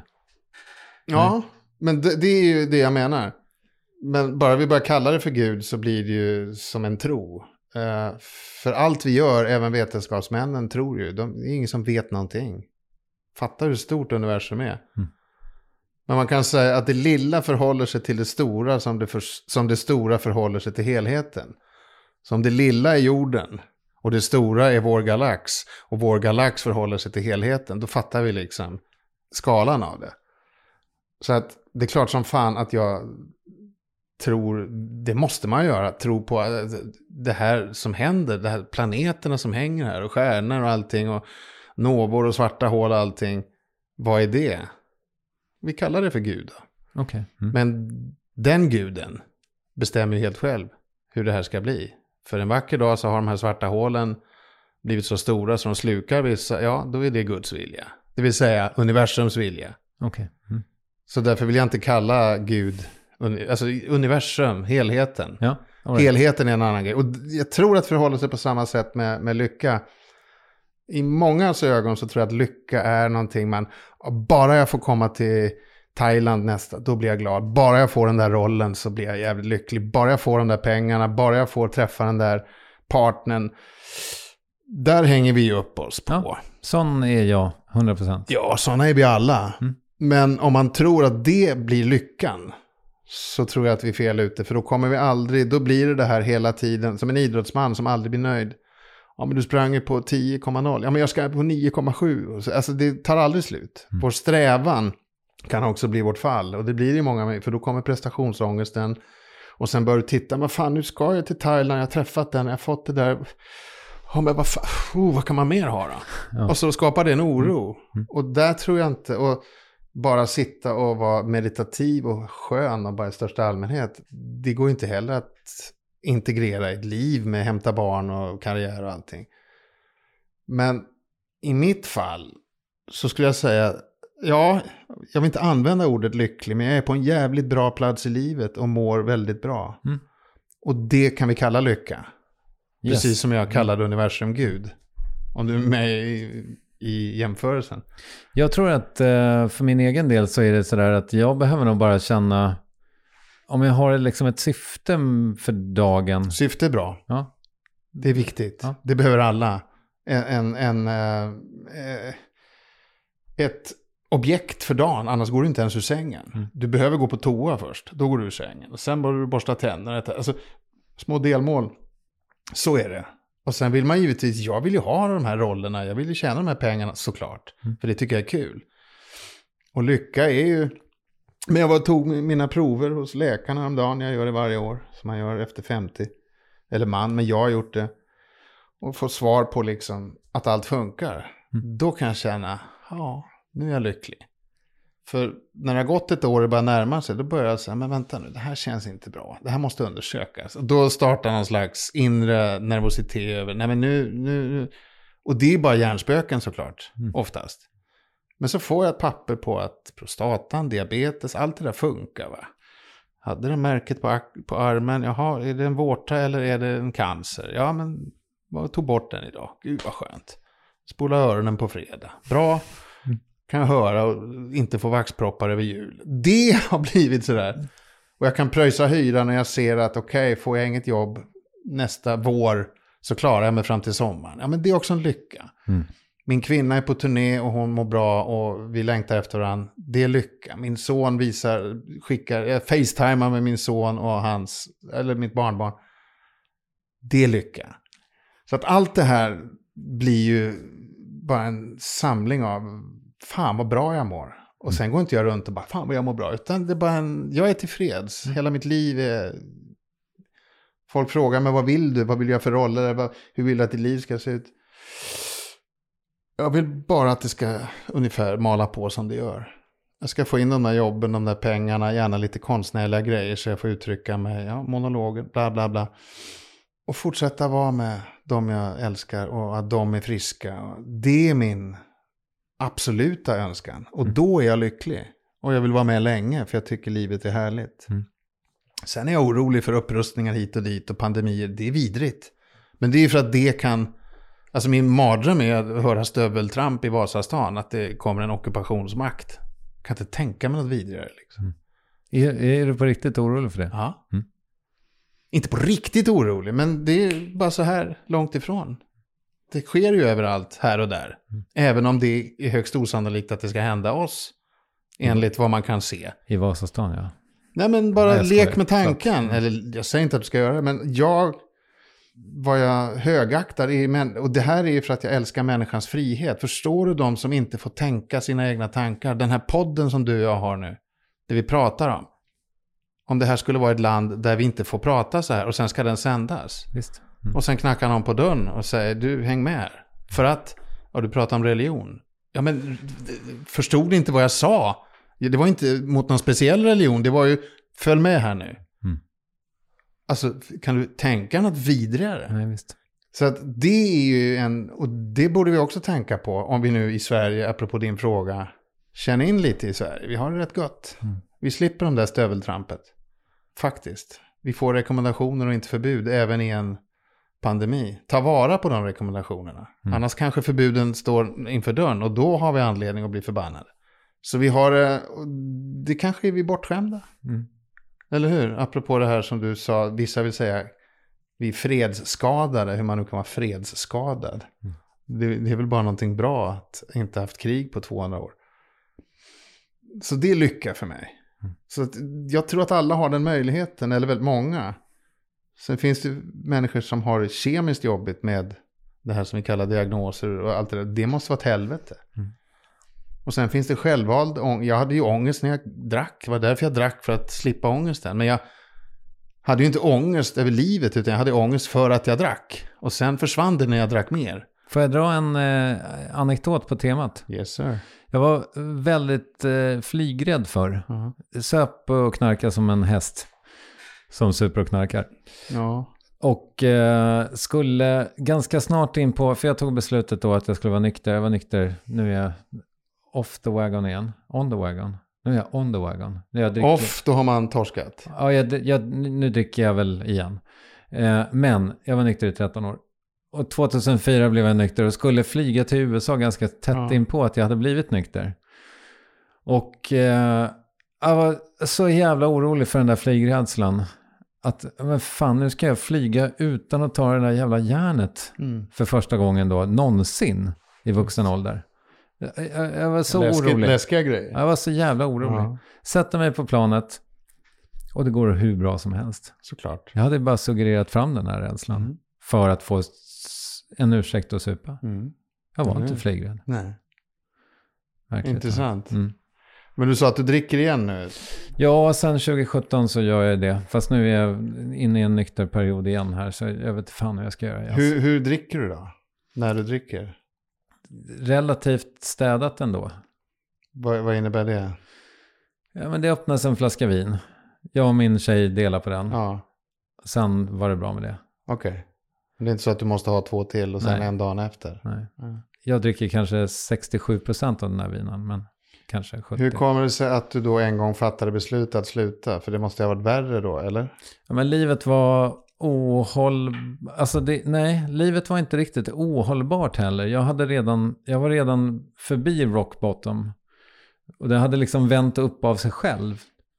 Ja, mm. men det, det är ju det jag menar. Men bara vi börjar kalla det för Gud så blir det ju som en tro. Uh, för allt vi gör, även vetenskapsmännen tror ju, de, det är ingen som vet någonting. Fattar hur stort universum är. Mm. Men man kan säga att det lilla förhåller sig till det stora som det, för, som det stora förhåller sig till helheten. Som det lilla är jorden och det stora är vår galax och vår galax förhåller sig till helheten. Då fattar vi liksom skalan av det. Så att det är klart som fan att jag tror, det måste man göra, tro på det här som händer, det här planeterna som hänger här och stjärnor och allting och novor och svarta hål och allting. Vad är det? Vi kallar det för Gud. Okay. Mm. Men den guden bestämmer ju helt själv hur det här ska bli. För en vacker dag så har de här svarta hålen blivit så stora så de slukar vissa. Ja, då är det Guds vilja. Det vill säga universums vilja. Okay. Mm. Så därför vill jag inte kalla Gud, alltså universum, helheten. Ja, right. Helheten är en annan grej. Och jag tror att det förhåller sig på samma sätt med, med lycka. I mångas ögon så tror jag att lycka är någonting man, bara jag får komma till Thailand nästa, då blir jag glad. Bara jag får den där rollen så blir jag jävligt lycklig. Bara jag får de där pengarna, bara jag får träffa den där partnern. Där hänger vi upp oss på. Ja, sån är jag, hundra procent. Ja, såna är vi alla. Mm. Men om man tror att det blir lyckan så tror jag att vi är fel ute. För då kommer vi aldrig, då blir det det här hela tiden som en idrottsman som aldrig blir nöjd. Ja, men du sprang ju på tio komma noll. Ja, men jag ska på nio komma sju. Alltså det tar aldrig slut. Mm. Vår strävan
kan också bli vårt fall. Och det blir ju många, för då kommer prestationsångesten. Och sen börjar du titta, men fan nu ska jag till Thailand, jag har träffat den, jag har fått det där. Ja, men vad, fan, oh, vad kan man mer ha då? Ja. Och så skapar det en oro. Mm. Mm. Och där tror jag inte, och bara sitta och vara meditativ och skön och bara i största allmänhet. Det går inte heller att integrera ett liv med hämta barn och karriär och allting. Men i mitt fall så skulle jag säga, ja, jag vill inte använda ordet lycklig, men jag är på en jävligt bra plats i livet och mår väldigt bra. Mm. Och det kan vi kalla lycka. Yes. Precis som jag kallade universum Gud. Om du är med i, i jämförelsen.
Jag tror att för min egen del så är det sådär att jag behöver nog bara känna, om jag har liksom ett syfte för dagen.
Syfte är bra. Ja. Det är viktigt. Ja. Det behöver alla. En, en, en, äh, ett objekt för dagen, annars går du inte ens ur sängen. Mm. Du behöver gå på toa först, då går du ur sängen. Och sen börjar du borsta tänder. Alltså, små delmål. Så är det. Och sen vill man givetvis, jag vill ju ha de här rollerna, jag vill ju tjäna de här pengarna såklart. Mm. För det tycker jag är kul. Och lycka är ju, men jag var och tog mina prover hos läkarna om dagen, jag gör det varje år, som man gör efter femtio. Eller man, men jag har gjort det. Och får svar på liksom att allt funkar. Mm. Då kan jag känna, ja, nu är jag lycklig. För när det har gått ett år och börjar närma sig, då börjar jag säga, men vänta nu, det här känns inte bra. Det här måste undersökas. Och då startar någon slags inre nervositet över, nej men nu, nu, nu. Och det är bara hjärnspöken såklart, mm. oftast. Men så får jag ett papper på att prostatan, diabetes, allt det där funkar va. Hade det märket på, på armen, jaha, är det en vårta eller är det en cancer? Ja men, jag tog bort den idag, gud vad skönt. Spola öronen på fredag, bra. Kan jag höra och inte få vaxproppar över jul. Det har blivit sådär. Och jag kan pröjsa hyra när jag ser att okej, okay, får jag inget jobb nästa vår så klarar jag mig fram till sommaren. Ja, men det är också en lycka. Mm. Min kvinna är på turné och hon mår bra och vi längtar efter varandra. Det är lycka. Min son visar, skickar, jag facetimar med min son och hans, eller mitt barnbarn. Det är lycka. Så att allt det här blir ju bara en samling av fan vad bra jag mår. Och sen går inte jag runt och bara fan vad jag mår bra. Utan det är bara en, jag är tillfreds. Hela mitt liv är... Folk frågar mig vad vill du? Vad vill jag för roller? Hur vill du att ditt liv ska se ut? Jag vill bara att det ska ungefär mala på som det gör. Jag ska få in de där jobben, de där pengarna. Gärna lite konstnärliga grejer så jag får uttrycka mig. Ja, monologer, bla bla bla. Och fortsätta vara med de jag älskar och att de är friska. Det är min... absoluta önskan. Och mm. då är jag lycklig. Och jag vill vara med länge för jag tycker livet är härligt. Mm. Sen är jag orolig för upprustningar hit och dit och pandemier. Det är vidrigt. Men det är för att det kan... Alltså min mardröm är att höra stöveltramp i Vasastan. Att det kommer en ockupationsmakt. Jag kan inte tänka mig något vidare. Liksom.
Mm. Är, är du på riktigt orolig för det?
Ja. Mm. Inte på riktigt orolig. Men det är bara så här långt ifrån. Det sker ju överallt här och där. Mm. Även om det är högst osannolikt att det ska hända oss. Enligt mm. vad man kan se.
I Vasastan, ja.
Nej men bara Nej, lek med tanken. Eller jag säger inte att du ska göra det. Men jag, vad jag högaktar i, men, och det här är ju för att jag älskar människans frihet. Förstår du de som inte får tänka sina egna tankar? Den här podden som du och jag har nu. Det vi pratar om. Om det här skulle vara ett land där vi inte får prata så här. Och sen ska den sändas.
Visst.
Mm. Och sen knackar någon på dörren och säger, du häng med här. För att, ja du pratar om religion. Ja men, förstod du inte vad jag sa? Det var inte mot någon speciell religion, det var ju, följ med här nu. Mm. Alltså, kan du tänka något vidrigare?
Nej, visst.
Så att det är ju en, och det borde vi också tänka på, om vi nu i Sverige, apropå din fråga, känner in lite i Sverige. Vi har det rätt gott. Mm. Vi slipper de där stöveltrampet. Faktiskt. Vi får rekommendationer och inte förbud, även i en pandemi. Ta vara på de rekommendationerna. Mm. Annars kanske förbuden står inför dörren och då har vi anledning att bli förbannade. Så vi har, det kanske är vi bortskämda. Mm. Eller hur? Apropå det här som du sa, vissa vill säga vi är fredsskadade, hur man nu kan vara fredsskadad. Mm. Det, det är väl bara någonting bra att inte haft krig på tvåhundra år. Så det är lycka för mig. Mm. Så att, jag tror att alla har den möjligheten, eller väldigt många. Sen finns det människor som har kemiskt jobbigt med det här som vi kallar diagnoser och allt det där. Det måste vara ett helvete. Mm. Och sen finns det självvald ångest. Jag hade ju ångest när jag drack. Det var därför jag drack, för att slippa ångesten. Men jag hade ju inte ångest över livet, utan jag hade ångest för att jag drack. Och sen försvann det när jag drack mer.
Får jag dra en eh, anekdot på temat?
Yes sir.
Jag var väldigt eh, flygrädd för. Uh-huh. Söp och knarka som en häst. Som super och knarkar.
Ja.
Och eh, skulle ganska snart in på, för jag tog beslutet då att jag skulle vara nykter. Jag var nykter, nu är jag off the wagon igen. On the wagon. Nu är jag on the wagon. Jag dricker...
Off, då har man torskat.
Ja, jag, jag, nu dricker jag väl igen. Eh, men jag var nykter i tretton år. Och tjugohundrafyra blev jag nykter och skulle flyga till U S A ganska tätt ja. in på att jag hade blivit nykter. Och eh, jag var så jävla orolig för den där flygrädslan. Att, men fan, nu ska jag flyga utan att ta det där jävla järnet mm. för första gången då, någonsin i vuxen ålder. Jag, jag, jag var så
Läskig,
orolig.
Läskiga grejer.
Jag var så jävla orolig. Ja. Sätter mig på planet och det går hur bra som helst.
Såklart.
Jag hade bara suggererat fram den här rädslan mm. för att få en ursäkt att supa. Mm. Jag var mm. inte flygrädd.
Nej.
Verkligen.
Intressant. Mm. Men du sa att du dricker igen nu?
Ja, sen tjugo sjutton så gör jag det. Fast nu är jag inne i en nykter period igen här. Så jag vet inte fan hur jag ska göra.
Hur, hur dricker du då? När du dricker?
Relativt städat ändå.
Vad, vad innebär det?
Ja, men det öppnas en flaska vin. Jag och min tjej delar på den.
Ja.
Sen var det bra med det.
Okej. Okay. Det är inte så att du måste ha två till och sen
Nej.
en dag efter?
Nej. Ja. Jag dricker kanske sextiosju procent av den här vinen, men kanske sjuttio.
Hur kommer det sig att du då en gång fattade beslut att sluta? För det måste ha varit värre då, eller?
Ja, men livet var ohåll... Alltså det... nej, livet var inte riktigt ohållbart heller. Jag hade redan... Jag var redan förbi rock bottom. Och det hade liksom vänt upp av sig själv.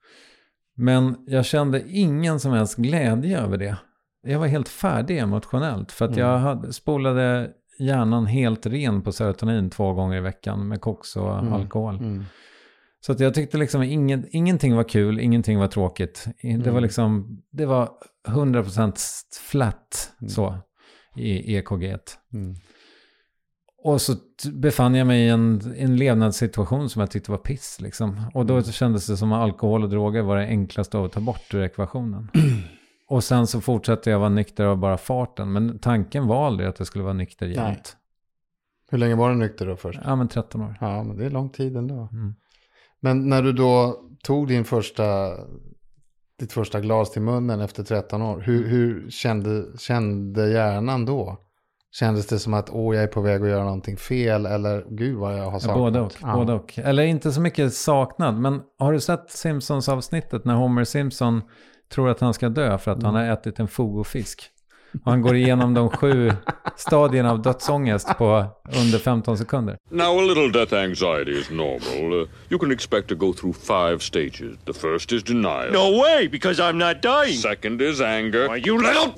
Men jag kände ingen som helst glädje över det. Jag var helt färdig emotionellt. För att mm. jag hade, spolade hjärnan helt ren på serotonin två gånger i veckan med koks och mm. alkohol. Mm. Så att jag tyckte liksom ingen, ingenting var kul, ingenting var tråkigt. Mm. Det var liksom, det var hundra procent flat mm. så i E K G. Mm. Och så befann jag mig i en, en levnadssituation som jag tyckte var piss liksom. Och då mm. kändes det som att alkohol och droger var det enklaste att ta bort ur ekvationen. Och sen så fortsatte jag vara nykter av bara farten. Men tanken var aldrig att jag skulle vara nykter jämt. Nej.
Hur länge var du nykter då först?
Ja, men tretton år.
Ja, men det är lång tid ändå. Mm. Men när du då tog din första, ditt första glas till munnen efter tretton år. Hur, hur kände, kände hjärnan då? Kändes det som att åh, jag är på väg att göra någonting fel? Eller gud vad jag har saknat?
Ja, både och, ja. både och. Eller inte så mycket saknad. Men har du sett Simpsons avsnittet när Homer Simpson tror att han ska dö för att mm. han har ätit en fogofisk? Och han går igenom de sju stadierna av dödsångest på under femton sekunder.
Now a little death anxiety is normal. Uh, you can expect to go through five stages. The first is denial.
No way, because I'm not dying.
Second is anger.
Why, you little...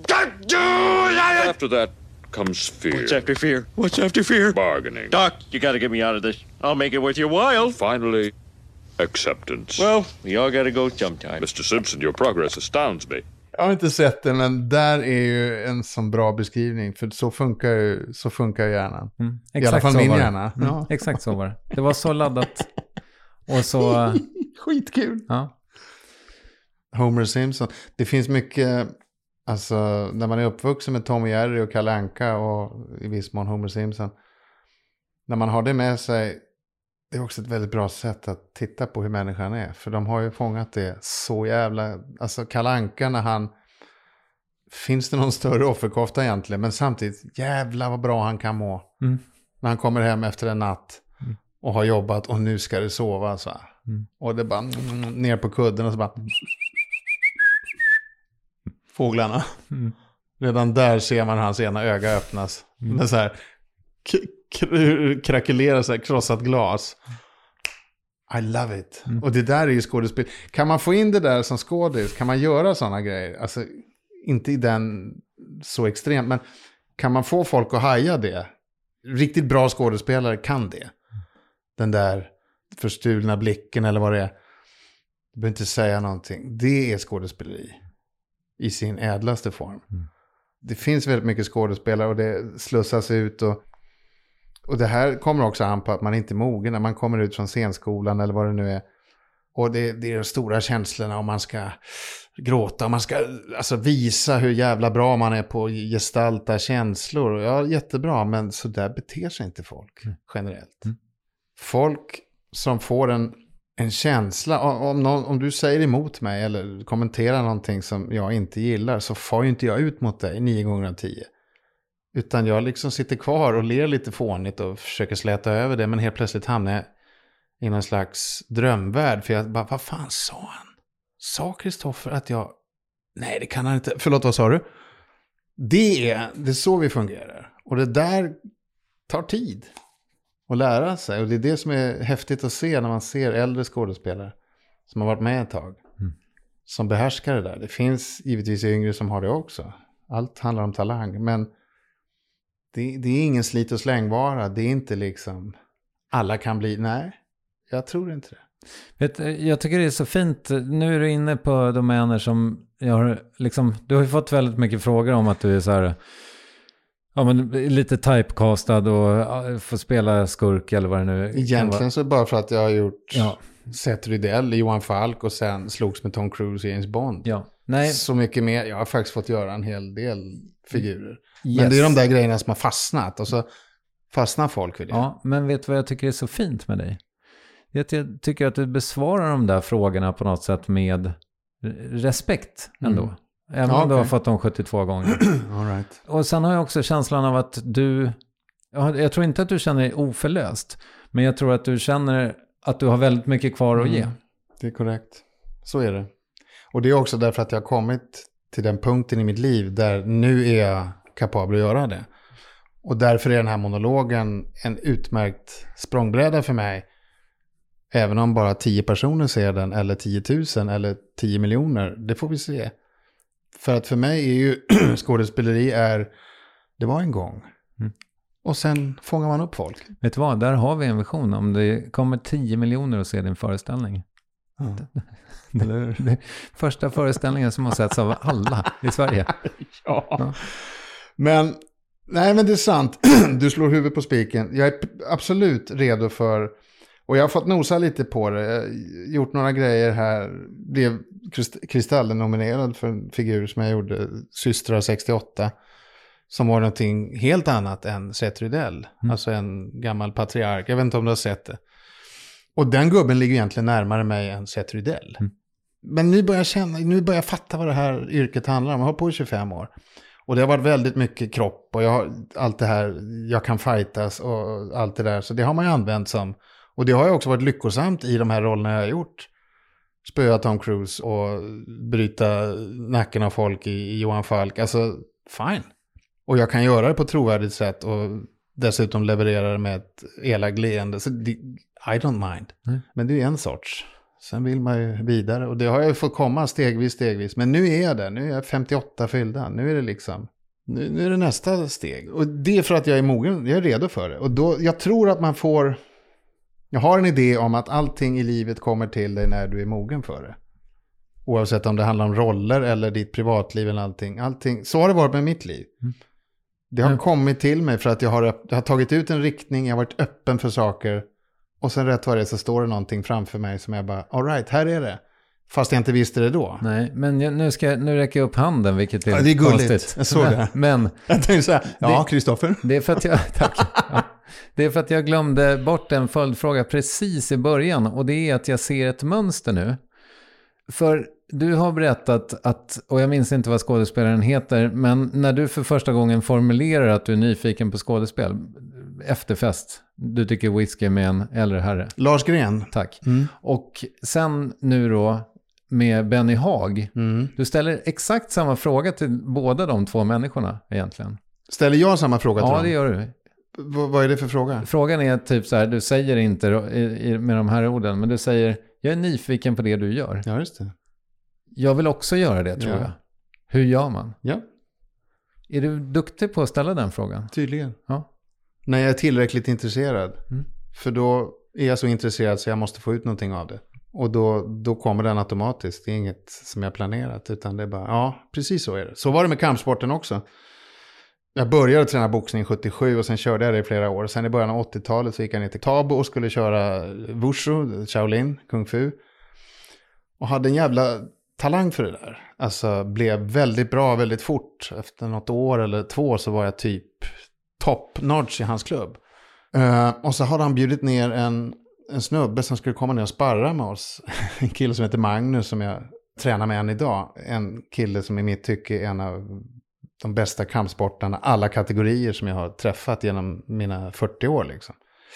After that comes fear.
What's after fear? What's after fear?
Bargaining.
Doc, you gotta get me out of this. I'll make it worth your while.
Finally, acceptance.
Well, we all gotta go sometime.
Mister Simpson, your progress astounds me.
Jag har inte sett det, men där är ju en sån bra beskrivning. För så funkar ju, så funkar ju hjärnan. Mm,
I
alla fall min hjärna.
Mm, ja. Exakt så var det. Det var så laddat. Och så...
Skitkul.
Ja.
Homer Simpson. Det finns mycket... Alltså, när man är uppvuxen med Tom och Jerry och Kalle Anka och i viss mån Homer Simpson. När man har det med sig... Det är också ett väldigt bra sätt att titta på hur människan är. För de har ju fångat det så jävla... Alltså Kalle Anka när han... Finns det någon större offerkofta egentligen? Men samtidigt, jävla vad bra han kan må. Mm. När han kommer hem efter en natt mm. och har jobbat och nu ska det sova. Så. Mm. Och det bara ner på kudden och så bara... Fåglarna. Mm. Redan där ser man hans ena öga öppnas. Mm. Men så här... K- krakelera så här, krossat glas. I love it. Mm. Och det där är ju skådespel. Kan man få in det där som skådis? Kan man göra sådana grejer? Alltså, inte i den så extremt, men kan man få folk att haja det? Riktigt bra skådespelare kan det. Den där förstulna blicken eller vad det är. Du behöver inte säga någonting. Det är skådespeleri i sin ädlaste form. Mm. Det finns väldigt mycket skådespelare och det slussas ut och Och det här kommer också an på att man inte är mogen när man kommer ut från scenskolan eller vad det nu är. Och det, det är de stora känslorna om man ska gråta, om man ska alltså visa hur jävla bra man är på att gestalta känslor. Ja, jättebra, men så där beter sig inte folk mm. generellt. Mm. Folk som får en, en känsla, om, någon, om du säger emot mig eller kommenterar någonting som jag inte gillar, så får ju inte jag ut mot dig nio gånger av tio. Utan jag liksom sitter kvar och ler lite fånigt och försöker släta över det, men helt plötsligt hamnar jag i någon slags drömvärld. För jag bara, vad fan sa han? Sa Kristoffer att jag... Nej, det kan han inte. Förlåt, vad sa du? Det är, det är så vi fungerar. Och det där tar tid att lära sig. Och det är det som är häftigt att se när man ser äldre skådespelare som har varit med ett tag. Mm. Som behärskar det där. Det finns givetvis yngre som har det också. Allt handlar om talang. Men det, det är ingen slit- och slängvara. Det är inte liksom... Alla kan bli... Nej, jag tror inte det.
Vet, jag tycker det är så fint. Nu är du inne på domäner som jag har liksom, du har ju fått väldigt mycket frågor om att du är så här, ja, men lite typecastad och får spela skurk eller vad det nu är.
Egentligen så bara för att jag har gjort ja. Seth Rydell, Johan Falk och sen slogs med Tom Cruise i James Bond.
Ja. Nej.
Så mycket mer. Jag har faktiskt fått göra en hel del figurer. Yes. Men det är de där grejerna som har fastnat och så fastnar folk vid det.
Ja, men vet du vad jag tycker är så fint med dig? Jag tycker att du besvarar de där frågorna på något sätt med respekt ändå. Mm. Även om okay. du har fått dem sjuttiotvå gånger.
All right.
Och sen har jag också känslan av att du... Jag tror inte att du känner dig oförlöst. Men jag tror att du känner att du har väldigt mycket kvar att ge. Mm.
Det är korrekt. Så är det. Och det är också därför att jag har kommit till den punkten i mitt liv där nu är jag kapabel att göra det. Och därför är den här monologen en utmärkt språngbräda för mig. Även om bara tio personer ser den, eller tio tusen, eller tio miljoner. Det får vi se. För att för mig är ju skådespeleri är, det var en gång. Mm. Och sen fångar man upp folk.
Vet du vad, där har vi en vision. Om det kommer tio miljoner att se din föreställning. Ja. Det, det, det första föreställningen som har setts av alla i Sverige.
Ja. Ja. Men, nej men det är sant. Du slår huvudet på spiken. Jag är absolut redo för... Och jag har fått nosa lite på det. Jag har gjort några grejer här. Blev Kristallen nominerad för en figur som jag gjorde, Systrar sextioåtta. Som var någonting helt annat än Seth Rydell. Mm. Alltså en gammal patriark. Jag vet inte om du har sett det. Och den gubben ligger egentligen närmare mig än Seth Rydell. Mm. Men nu börjar jag känna, nu börjar jag fatta vad det här yrket handlar om. Jag har hållit på i tjugofem år. Och det har varit väldigt mycket kropp. Och jag har allt det här, jag kan fightas och allt det där. Så det har man ju använt som... Och det har ju också varit lyckosamt i de här rollerna jag har gjort. Spöa Tom Cruise och bryta nacken av folk i, i Johan Falk. Alltså, fine. Och jag kan göra det på ett trovärdigt sätt och dessutom leverera det med ett elakt leende. Så det, I don't mind. Mm. Men det är en sorts. Sen vill man ju vidare. Och det har jag ju fått komma stegvis, stegvis. Men nu är jag där. Nu är jag femtioåtta fyllda. Nu är det liksom... Nu, nu är det nästa steg. Och det är för att jag är mogen. Jag är redo för det. Och då, jag tror att man får... Jag har en idé om att allting i livet kommer till dig när du är mogen för det. Oavsett om det handlar om roller eller ditt privatliv eller allting. allting. Så har det varit med mitt liv. Mm. Det har mm. kommit till mig för att jag har, jag har tagit ut en riktning. Jag har varit öppen för saker. Och sen rätt vad det är så står det någonting framför mig som jag bara, all right, här är det. Fast jag inte visste det då.
Nej, men jag, nu, ska jag, nu räcker jag upp handen, vilket är,
ja, det är gulligt.
Konstigt.
Jag såg det.
Men,
jag tänkte så här, ja, Kristoffer.
Det är för att jag, tack. Ja. Det är för att jag glömde bort en följdfråga precis i början. Och det är att jag ser ett mönster nu. För du har berättat att, och jag minns inte vad skådespelaren heter, men när du för första gången formulerar att du är nyfiken på skådespel, efterfest, du tycker whisky är med en äldre herre.
Lars Gren.
Tack. Mm. Och sen nu då med Benny Haag. Mm. Du ställer exakt samma fråga till båda de två människorna egentligen.
Ställer jag samma fråga till
ja,
dem?
Ja, det gör du.
V- vad är det för fråga?
Frågan är typ så här, du säger inte i, i, med de här orden, men du säger, jag är nyfiken på det du gör.
Ja, just det.
Jag vill också göra det, tror ja. jag. Hur gör man?
Ja.
Är du duktig på att ställa den frågan?
Tydligen.
Ja.
När jag är tillräckligt intresserad.
Mm.
För då är jag så intresserad så jag måste få ut någonting av det. Och då, då kommer den automatiskt. Det är inget som jag planerat, utan det är bara, ja, precis så är det. Så var det med kampsporten också. Jag började träna boxning sjuttiosju och sen körde jag det i flera år. Sen i början av åttiotalet så gick jag ner till Tabo och skulle köra Wushu, Shaolin, Kung Fu. Och hade en jävla talang för det där. Alltså blev väldigt bra väldigt fort. Efter något år eller två så var jag typ top notch i hans klubb. Uh, och så hade han bjudit ner en, en snubbe som skulle komma ner och sparra med oss. En kille som heter Magnus som jag tränar med än idag. En kille som i mitt tycke är en av de bästa kampsportarna, alla kategorier som jag har träffat genom mina fyrtio år liksom.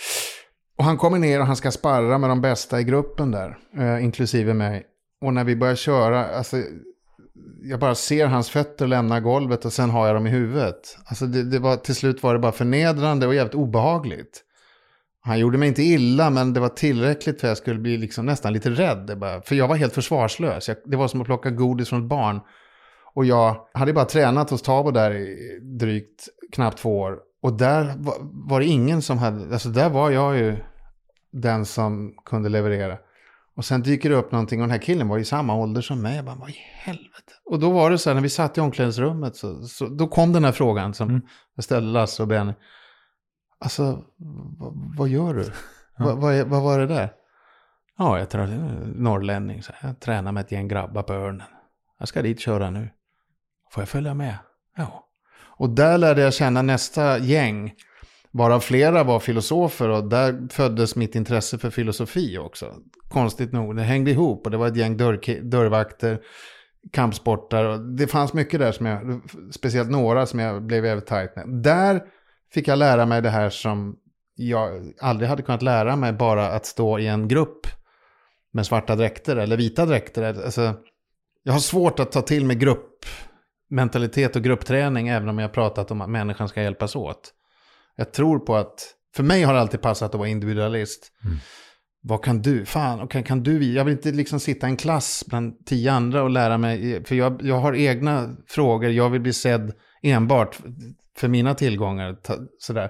Och han kommer ner och han ska sparra med de bästa i gruppen där, eh, inklusive mig. Och när vi börjar köra, alltså jag bara ser hans fötter lämna golvet och sen har jag dem i huvudet. Alltså det, det var, till slut var det bara förnedrande och jävligt obehagligt. Han gjorde mig inte illa, men det var tillräckligt för att jag skulle bli liksom nästan lite rädd. Det bara, för jag var helt försvarslös. Jag, det var som att plocka godis från ett barn. Och jag hade bara tränat hos Tabo där i drygt knappt två år. Och där var, var det ingen som hade... Alltså där var jag ju den som kunde leverera. Och sen dyker det upp någonting och den här killen var i samma ålder som mig. Jag bara, vad i helvete? Och då var det så här, när vi satt i omklädningsrummet så, så då kom den här frågan som mm. jag ställde Lasse och Benny. Alltså, vad, vad gör du? Ja. Va, vad, vad var det där? Ja, jag tror det är norrlänning. Så jag tränar med ett gäng grabbar på Örnen. Jag ska dit köra nu. Får jag följa med? Ja. Och där lärde jag känna nästa gäng. Varav flera var filosofer och där föddes mitt intresse för filosofi också. Konstigt nog, det hängde ihop och det var ett gäng dörr, dörrvakter, kampsportar. Och det fanns mycket där som jag, speciellt några som jag blev väldigt tajt med. Där fick jag lära mig det här som jag aldrig hade kunnat lära mig, bara att stå i en grupp med svarta dräkter eller vita dräkter. Alltså, jag har svårt att ta till mig gruppmentalitet och gruppträning även om jag har pratat om att människan ska hjälpas åt. Jag tror på att, för mig har det alltid passat att vara individualist. Mm. Vad kan du? Fan, okay, kan du? Jag vill inte liksom sitta i en klass bland tio andra och lära mig, för jag, jag har egna frågor. Jag vill bli sedd enbart för mina tillgångar. Sådär.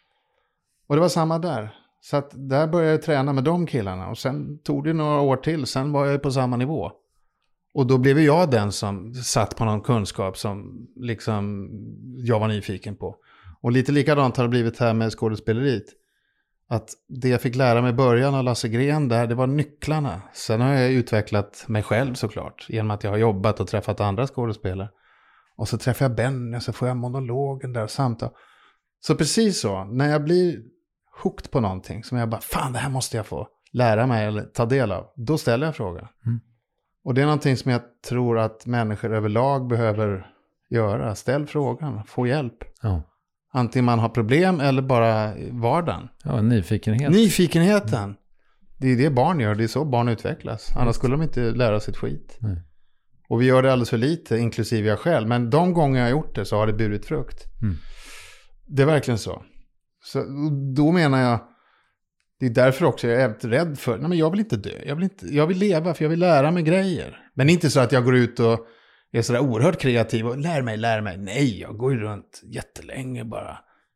Och det var samma där. Så att där började jag träna med de killarna. Och sen tog det några år till. Sen var jag på samma nivå. Och då blev jag den som satt på någon kunskap som liksom jag var nyfiken på. Och lite likadant har det blivit här med skådespeleriet. Att det jag fick lära mig i början av Lasse Gren där, det var nycklarna. Sen har jag utvecklat mig själv såklart. Genom att jag har jobbat och träffat andra skådespelare. Och så träffar jag Benny och så får jag monologen där och samtal. Så precis så, när jag blir hooked på någonting som jag bara, fan det här måste jag få lära mig eller ta del av. Då ställer jag frågan. Mm. Och det är någonting som jag tror att människor överlag behöver göra. Ställ frågan, få hjälp. Ja. Antingen man har problem eller bara vardagen.
Ja, nyfikenhet.
Nyfikenheten. Mm. Det är det barn gör, det är så barn utvecklas. Annars skulle de inte lära sig ett skit. Mm. Och vi gör det alldeles för lite, inklusive jag själv. Men de gånger jag har gjort det så har det burit frukt. Mm. Det är verkligen så. Så då menar jag, det är därför också jag är rädd för, nej men jag vill inte dö. Jag vill, inte, jag vill leva för jag vill lära mig grejer. Men inte så att jag går ut och är sådär oerhört kreativ och lär mig, lär mig. Nej, jag går ju runt jättelänge bara.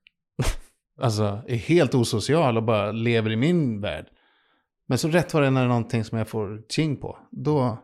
Alltså, är helt osocial och bara lever i min värld. Men så rätt var det när det är någonting som jag får ching på. Då...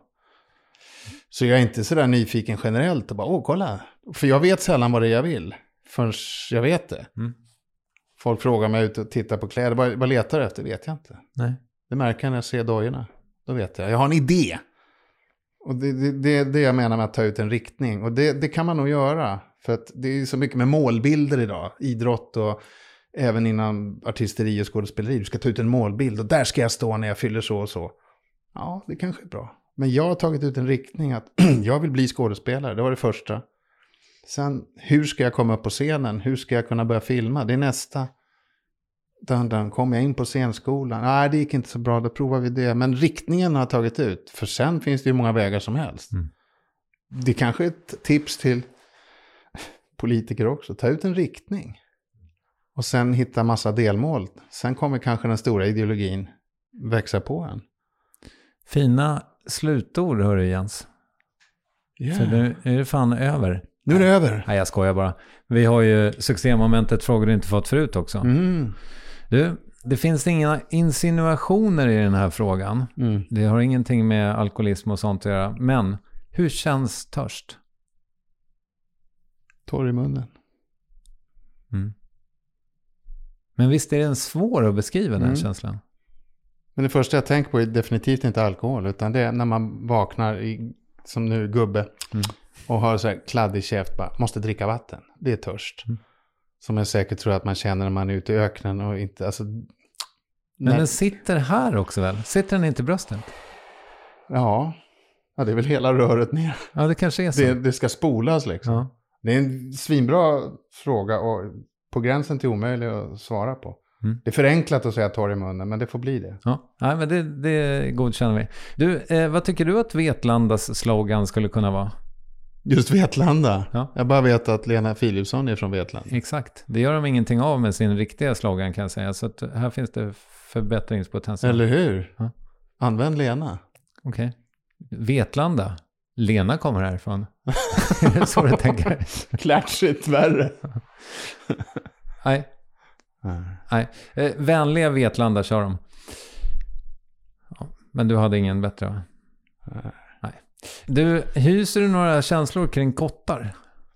Så jag är inte sådär nyfiken generellt och bara, åh kolla. För jag vet sällan vad det är jag vill. Förrän jag vet det. Mm. Folk frågar mig ut och tittar på kläder. Vad, vad letar du efter? Vet jag inte. Nej. Det märker jag när jag ser dojorna. Då vet jag. Jag har en idé. Och det är det, det, det jag menar med att ta ut en riktning. Och det, det kan man nog göra. För att det är så mycket med målbilder idag. Idrott och även inom artisteri och skådespeleri. Du ska ta ut en målbild. Och där ska jag stå när jag fyller så och så. Ja, det kanske är bra. Men jag har tagit ut en riktning att jag vill bli skådespelare. Det var det första. Sen, hur ska jag komma upp på scenen? Hur ska jag kunna börja filma? Det är nästa. Dun, dun, kom jag in på scenskolan? Nej, det gick inte så bra. Då provar vi det. Men riktningen har jag tagit ut. För sen finns det ju många vägar som helst. Mm. Det är kanske är ett tips till politiker också. Ta ut en riktning. Och sen hitta massa delmål. Sen kommer kanske den stora ideologin växa på en.
Fina slutord, hör du Jens. Yeah. För nu är det fan över.
Nu är det över.
Nej, jag skojar bara. Vi har ju succémomentet frågor du inte fått förut också. Mm. Du, det finns inga insinuationer i den här frågan. Mm. Det har ingenting med alkoholism och sånt att göra. Men hur känns törst?
Torr i munnen.
Mm. Men visst är den svår att beskriva den
Mm.
känslan?
Men det första jag tänker på är definitivt inte alkohol, utan det är när man vaknar i, som nu gubbe mm. och har så här kladdig käft, bara måste dricka vatten. Det är törst. Mm. Som jag säkert tror att man känner när man är ute i öknen och inte, alltså...
Men
när...
den sitter här också väl? Sitter den inte i bröstet?
Ja. Ja, det är väl hela röret ner.
Ja, det kanske är så.
Det, det ska spolas liksom. Ja. Det är en svinbra fråga och på gränsen till omöjlig att svara på. Mm. Det är förenklat att säga torr i munnen, men det får bli det.
Ja, nej, men det, det godkänner vi. Du, eh, vad tycker du att Vetlandas slogan skulle kunna vara?
Just Vetlanda?
Ja.
Jag bara vet att Lena Philipsson är från Vetlanda.
Exakt. Det gör de ingenting av med sin riktiga slogan, kan jag säga. Så att här finns det förbättringspotential.
Eller hur?
Ja.
Använd Lena.
Okej. Okay. Vetlanda. Lena kommer härifrån. Är det så du tänker?
Klatschigt värre.
Nej. Mm. Nej. Eh, vänliga Vetlanda kör de. Ja, men du hade ingen bättre, va? Mm. Nej. Du, hyser du några känslor kring kottar?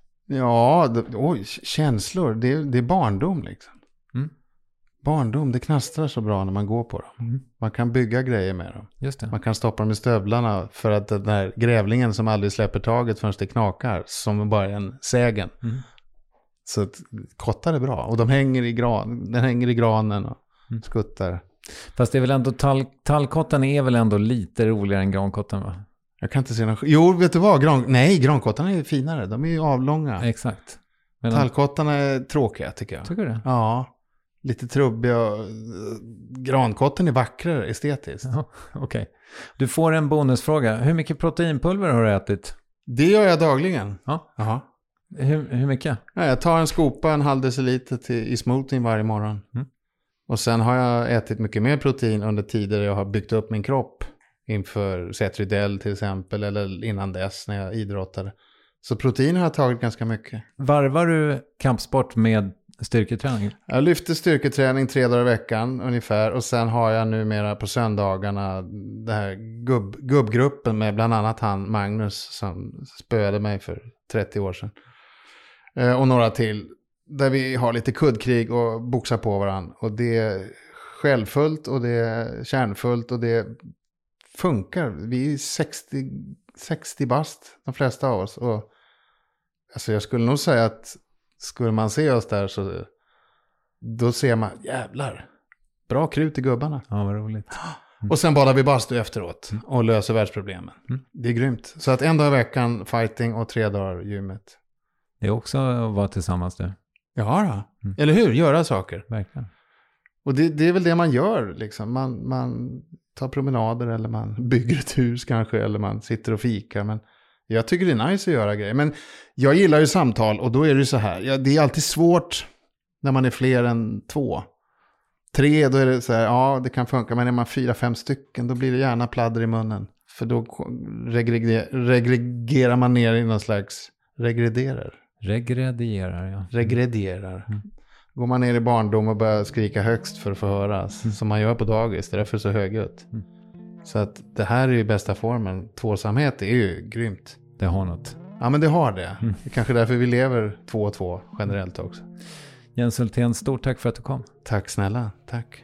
Ja, det, oj, känslor. Det, det är barndom liksom. Mm. Barndom, det knastrar så bra när man går på dem. Mm. Man kan bygga grejer med dem.
Just det.
Man kan stoppa dem i stövlarna för att den där grävlingen som aldrig släpper taget förrän det knakar, som bara en sägen. Mm. Så att, kottar är bra. Och de hänger i, gran, den hänger i granen och mm. skuttar.
Fast det är väl ändå, tall, tallkottan är väl ändå lite roligare än grankottan, va?
Jag kan inte se någon... Jo, vet du vad? Gran... Nej, grankottarna är finare. De är ju avlånga.
Exakt. Men
tallkottarna är tråkiga, tycker jag.
Tycker du det?
Ja. Lite trubbiga. Grankotten är vackrare estetiskt.
Ja, okej. Okay. Du får en bonusfråga. Hur mycket proteinpulver har du ätit?
Det gör jag dagligen.
Ja.
Jaha.
Hur, hur mycket?
Ja, jag tar en skopa, en halv deciliter till, i smoothien varje morgon. Mm. Och sen har jag ätit mycket mer protein under tider jag har byggt upp min kropp. Inför Zetridell till exempel, eller innan dess när jag idrottade. Så protein har jag tagit ganska mycket.
Varvar du kampsport med styrketräning?
Jag lyfter styrketräning tre dagar i veckan ungefär. Och sen har jag numera på söndagarna det här gubb, gubbgruppen med bland annat han Magnus som spöade mig för trettio år sedan. Eh, och några till. Där vi har lite kuddkrig och boxar på varandra. Och det är självfullt och det är kärnfullt och det funkar. Vi är sextio, sextio bast, de flesta av oss. Och alltså jag skulle nog säga att skulle man se oss där så då ser man, jävlar, bra krut i gubbarna.
Ja, vad roligt.
Mm. Och sen badar vi bastu efteråt och löser världsproblemen. Mm. Det är grymt. Så att en dag i veckan fighting och tre dagar gymmet.
Det är också att vara tillsammans du.
Ja då. Mm. Eller hur? Göra saker.
Verkligen.
Och det, det är väl det man gör liksom. Man, man tar promenader eller man bygger ett hus kanske. Eller man sitter och fikar. Men jag tycker det är nice att göra grejer. Men jag gillar ju samtal och då är det så här. Ja, det är alltid svårt när man är fler än två. Tre, då är det så här, ja det kan funka. Men är man fyra, fem stycken då blir det gärna pladder i munnen. För då regreger, regregerar man ner i någon slags, regrederar.
Regredierar, ja.
Regredierar. Mm. Går man ner i barndom och börjar skrika högst för att få höras. Mm. Som man gör på dagis, det är därför så högljutt. Mm. Så att det här är ju bästa formen. Tvåsamhet är ju grymt.
Det har något.
Ja men det har det. Mm. Det är kanske därför vi lever två och två generellt också.
Jens Hultén, stort tack för att du kom.
Tack snälla, tack.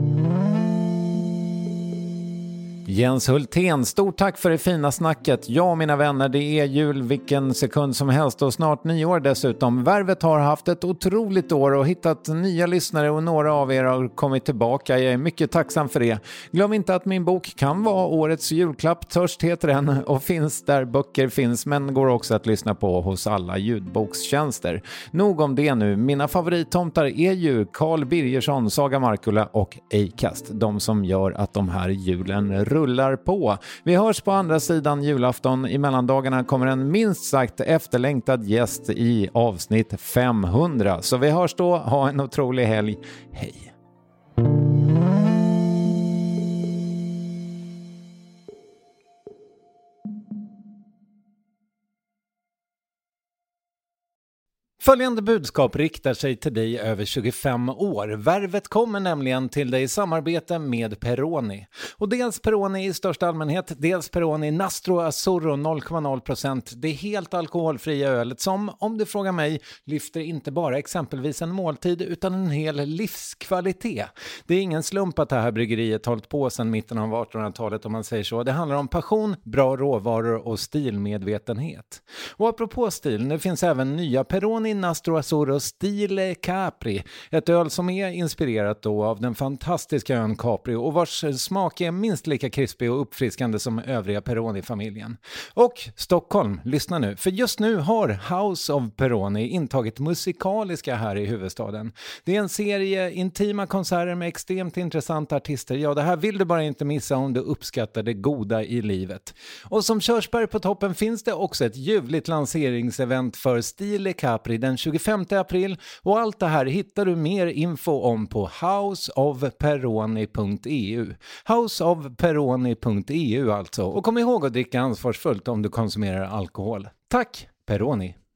Jens Hultén, stort tack för det fina snacket. Ja, mina vänner, det är jul vilken sekund som helst och snart nyår dessutom. Värvet har haft ett otroligt år och hittat nya lyssnare och några av er har kommit tillbaka. Jag är mycket tacksam för det. Glöm inte att min bok kan vara årets julklapp. Törst heter den och finns där böcker finns, men går också att lyssna på hos alla ljudbokstjänster. Nog om det nu. Mina favorittomtar är ju Carl Birgersson, Saga Markula och Acast. De som gör att de här julen rullar på. Vi hörs på andra sidan julafton. I mellandagarna kommer en minst sagt efterlängtad gäst i avsnitt femhundra. Så vi hörs då. Ha en otrolig helg. Hej! Följande budskap riktar sig till dig över tjugofem år. Värvet kommer nämligen till dig i samarbete med Peroni. Och dels Peroni i största allmänhet, dels Peroni Nastro Azzurro noll komma noll procent. Det är helt alkoholfria ölet som, om du frågar mig, lyfter inte bara exempelvis en måltid utan en hel livskvalitet. Det är ingen slump att det här bryggeriet hållit på sedan mitten av artonhundratalet om man säger så. Det handlar om passion, bra råvaror och stilmedvetenhet. Och apropå stil, det finns även nya Peroni Nastro Azzurro Stile Capri. Ett öl som är inspirerat då av den fantastiska ön Capri och vars smak är minst lika krispig och uppfriskande som övriga Peroni-familjen. Och Stockholm, lyssna nu, för just nu har House of Peroni intagit musikaliska här i huvudstaden. Det är en serie intima konserter med extremt intressanta artister. Ja, det här vill du bara inte missa om du uppskattar det goda i livet. Och som körsbär på toppen finns det också ett ljuvligt lanseringsevent för Stile Capri den tjugofemte april och allt det här hittar du mer info om på house of peroni punkt e u. house of peroni punkt e u alltså. Och kom ihåg att dricka ansvarsfullt om du konsumerar alkohol. Tack, Peroni!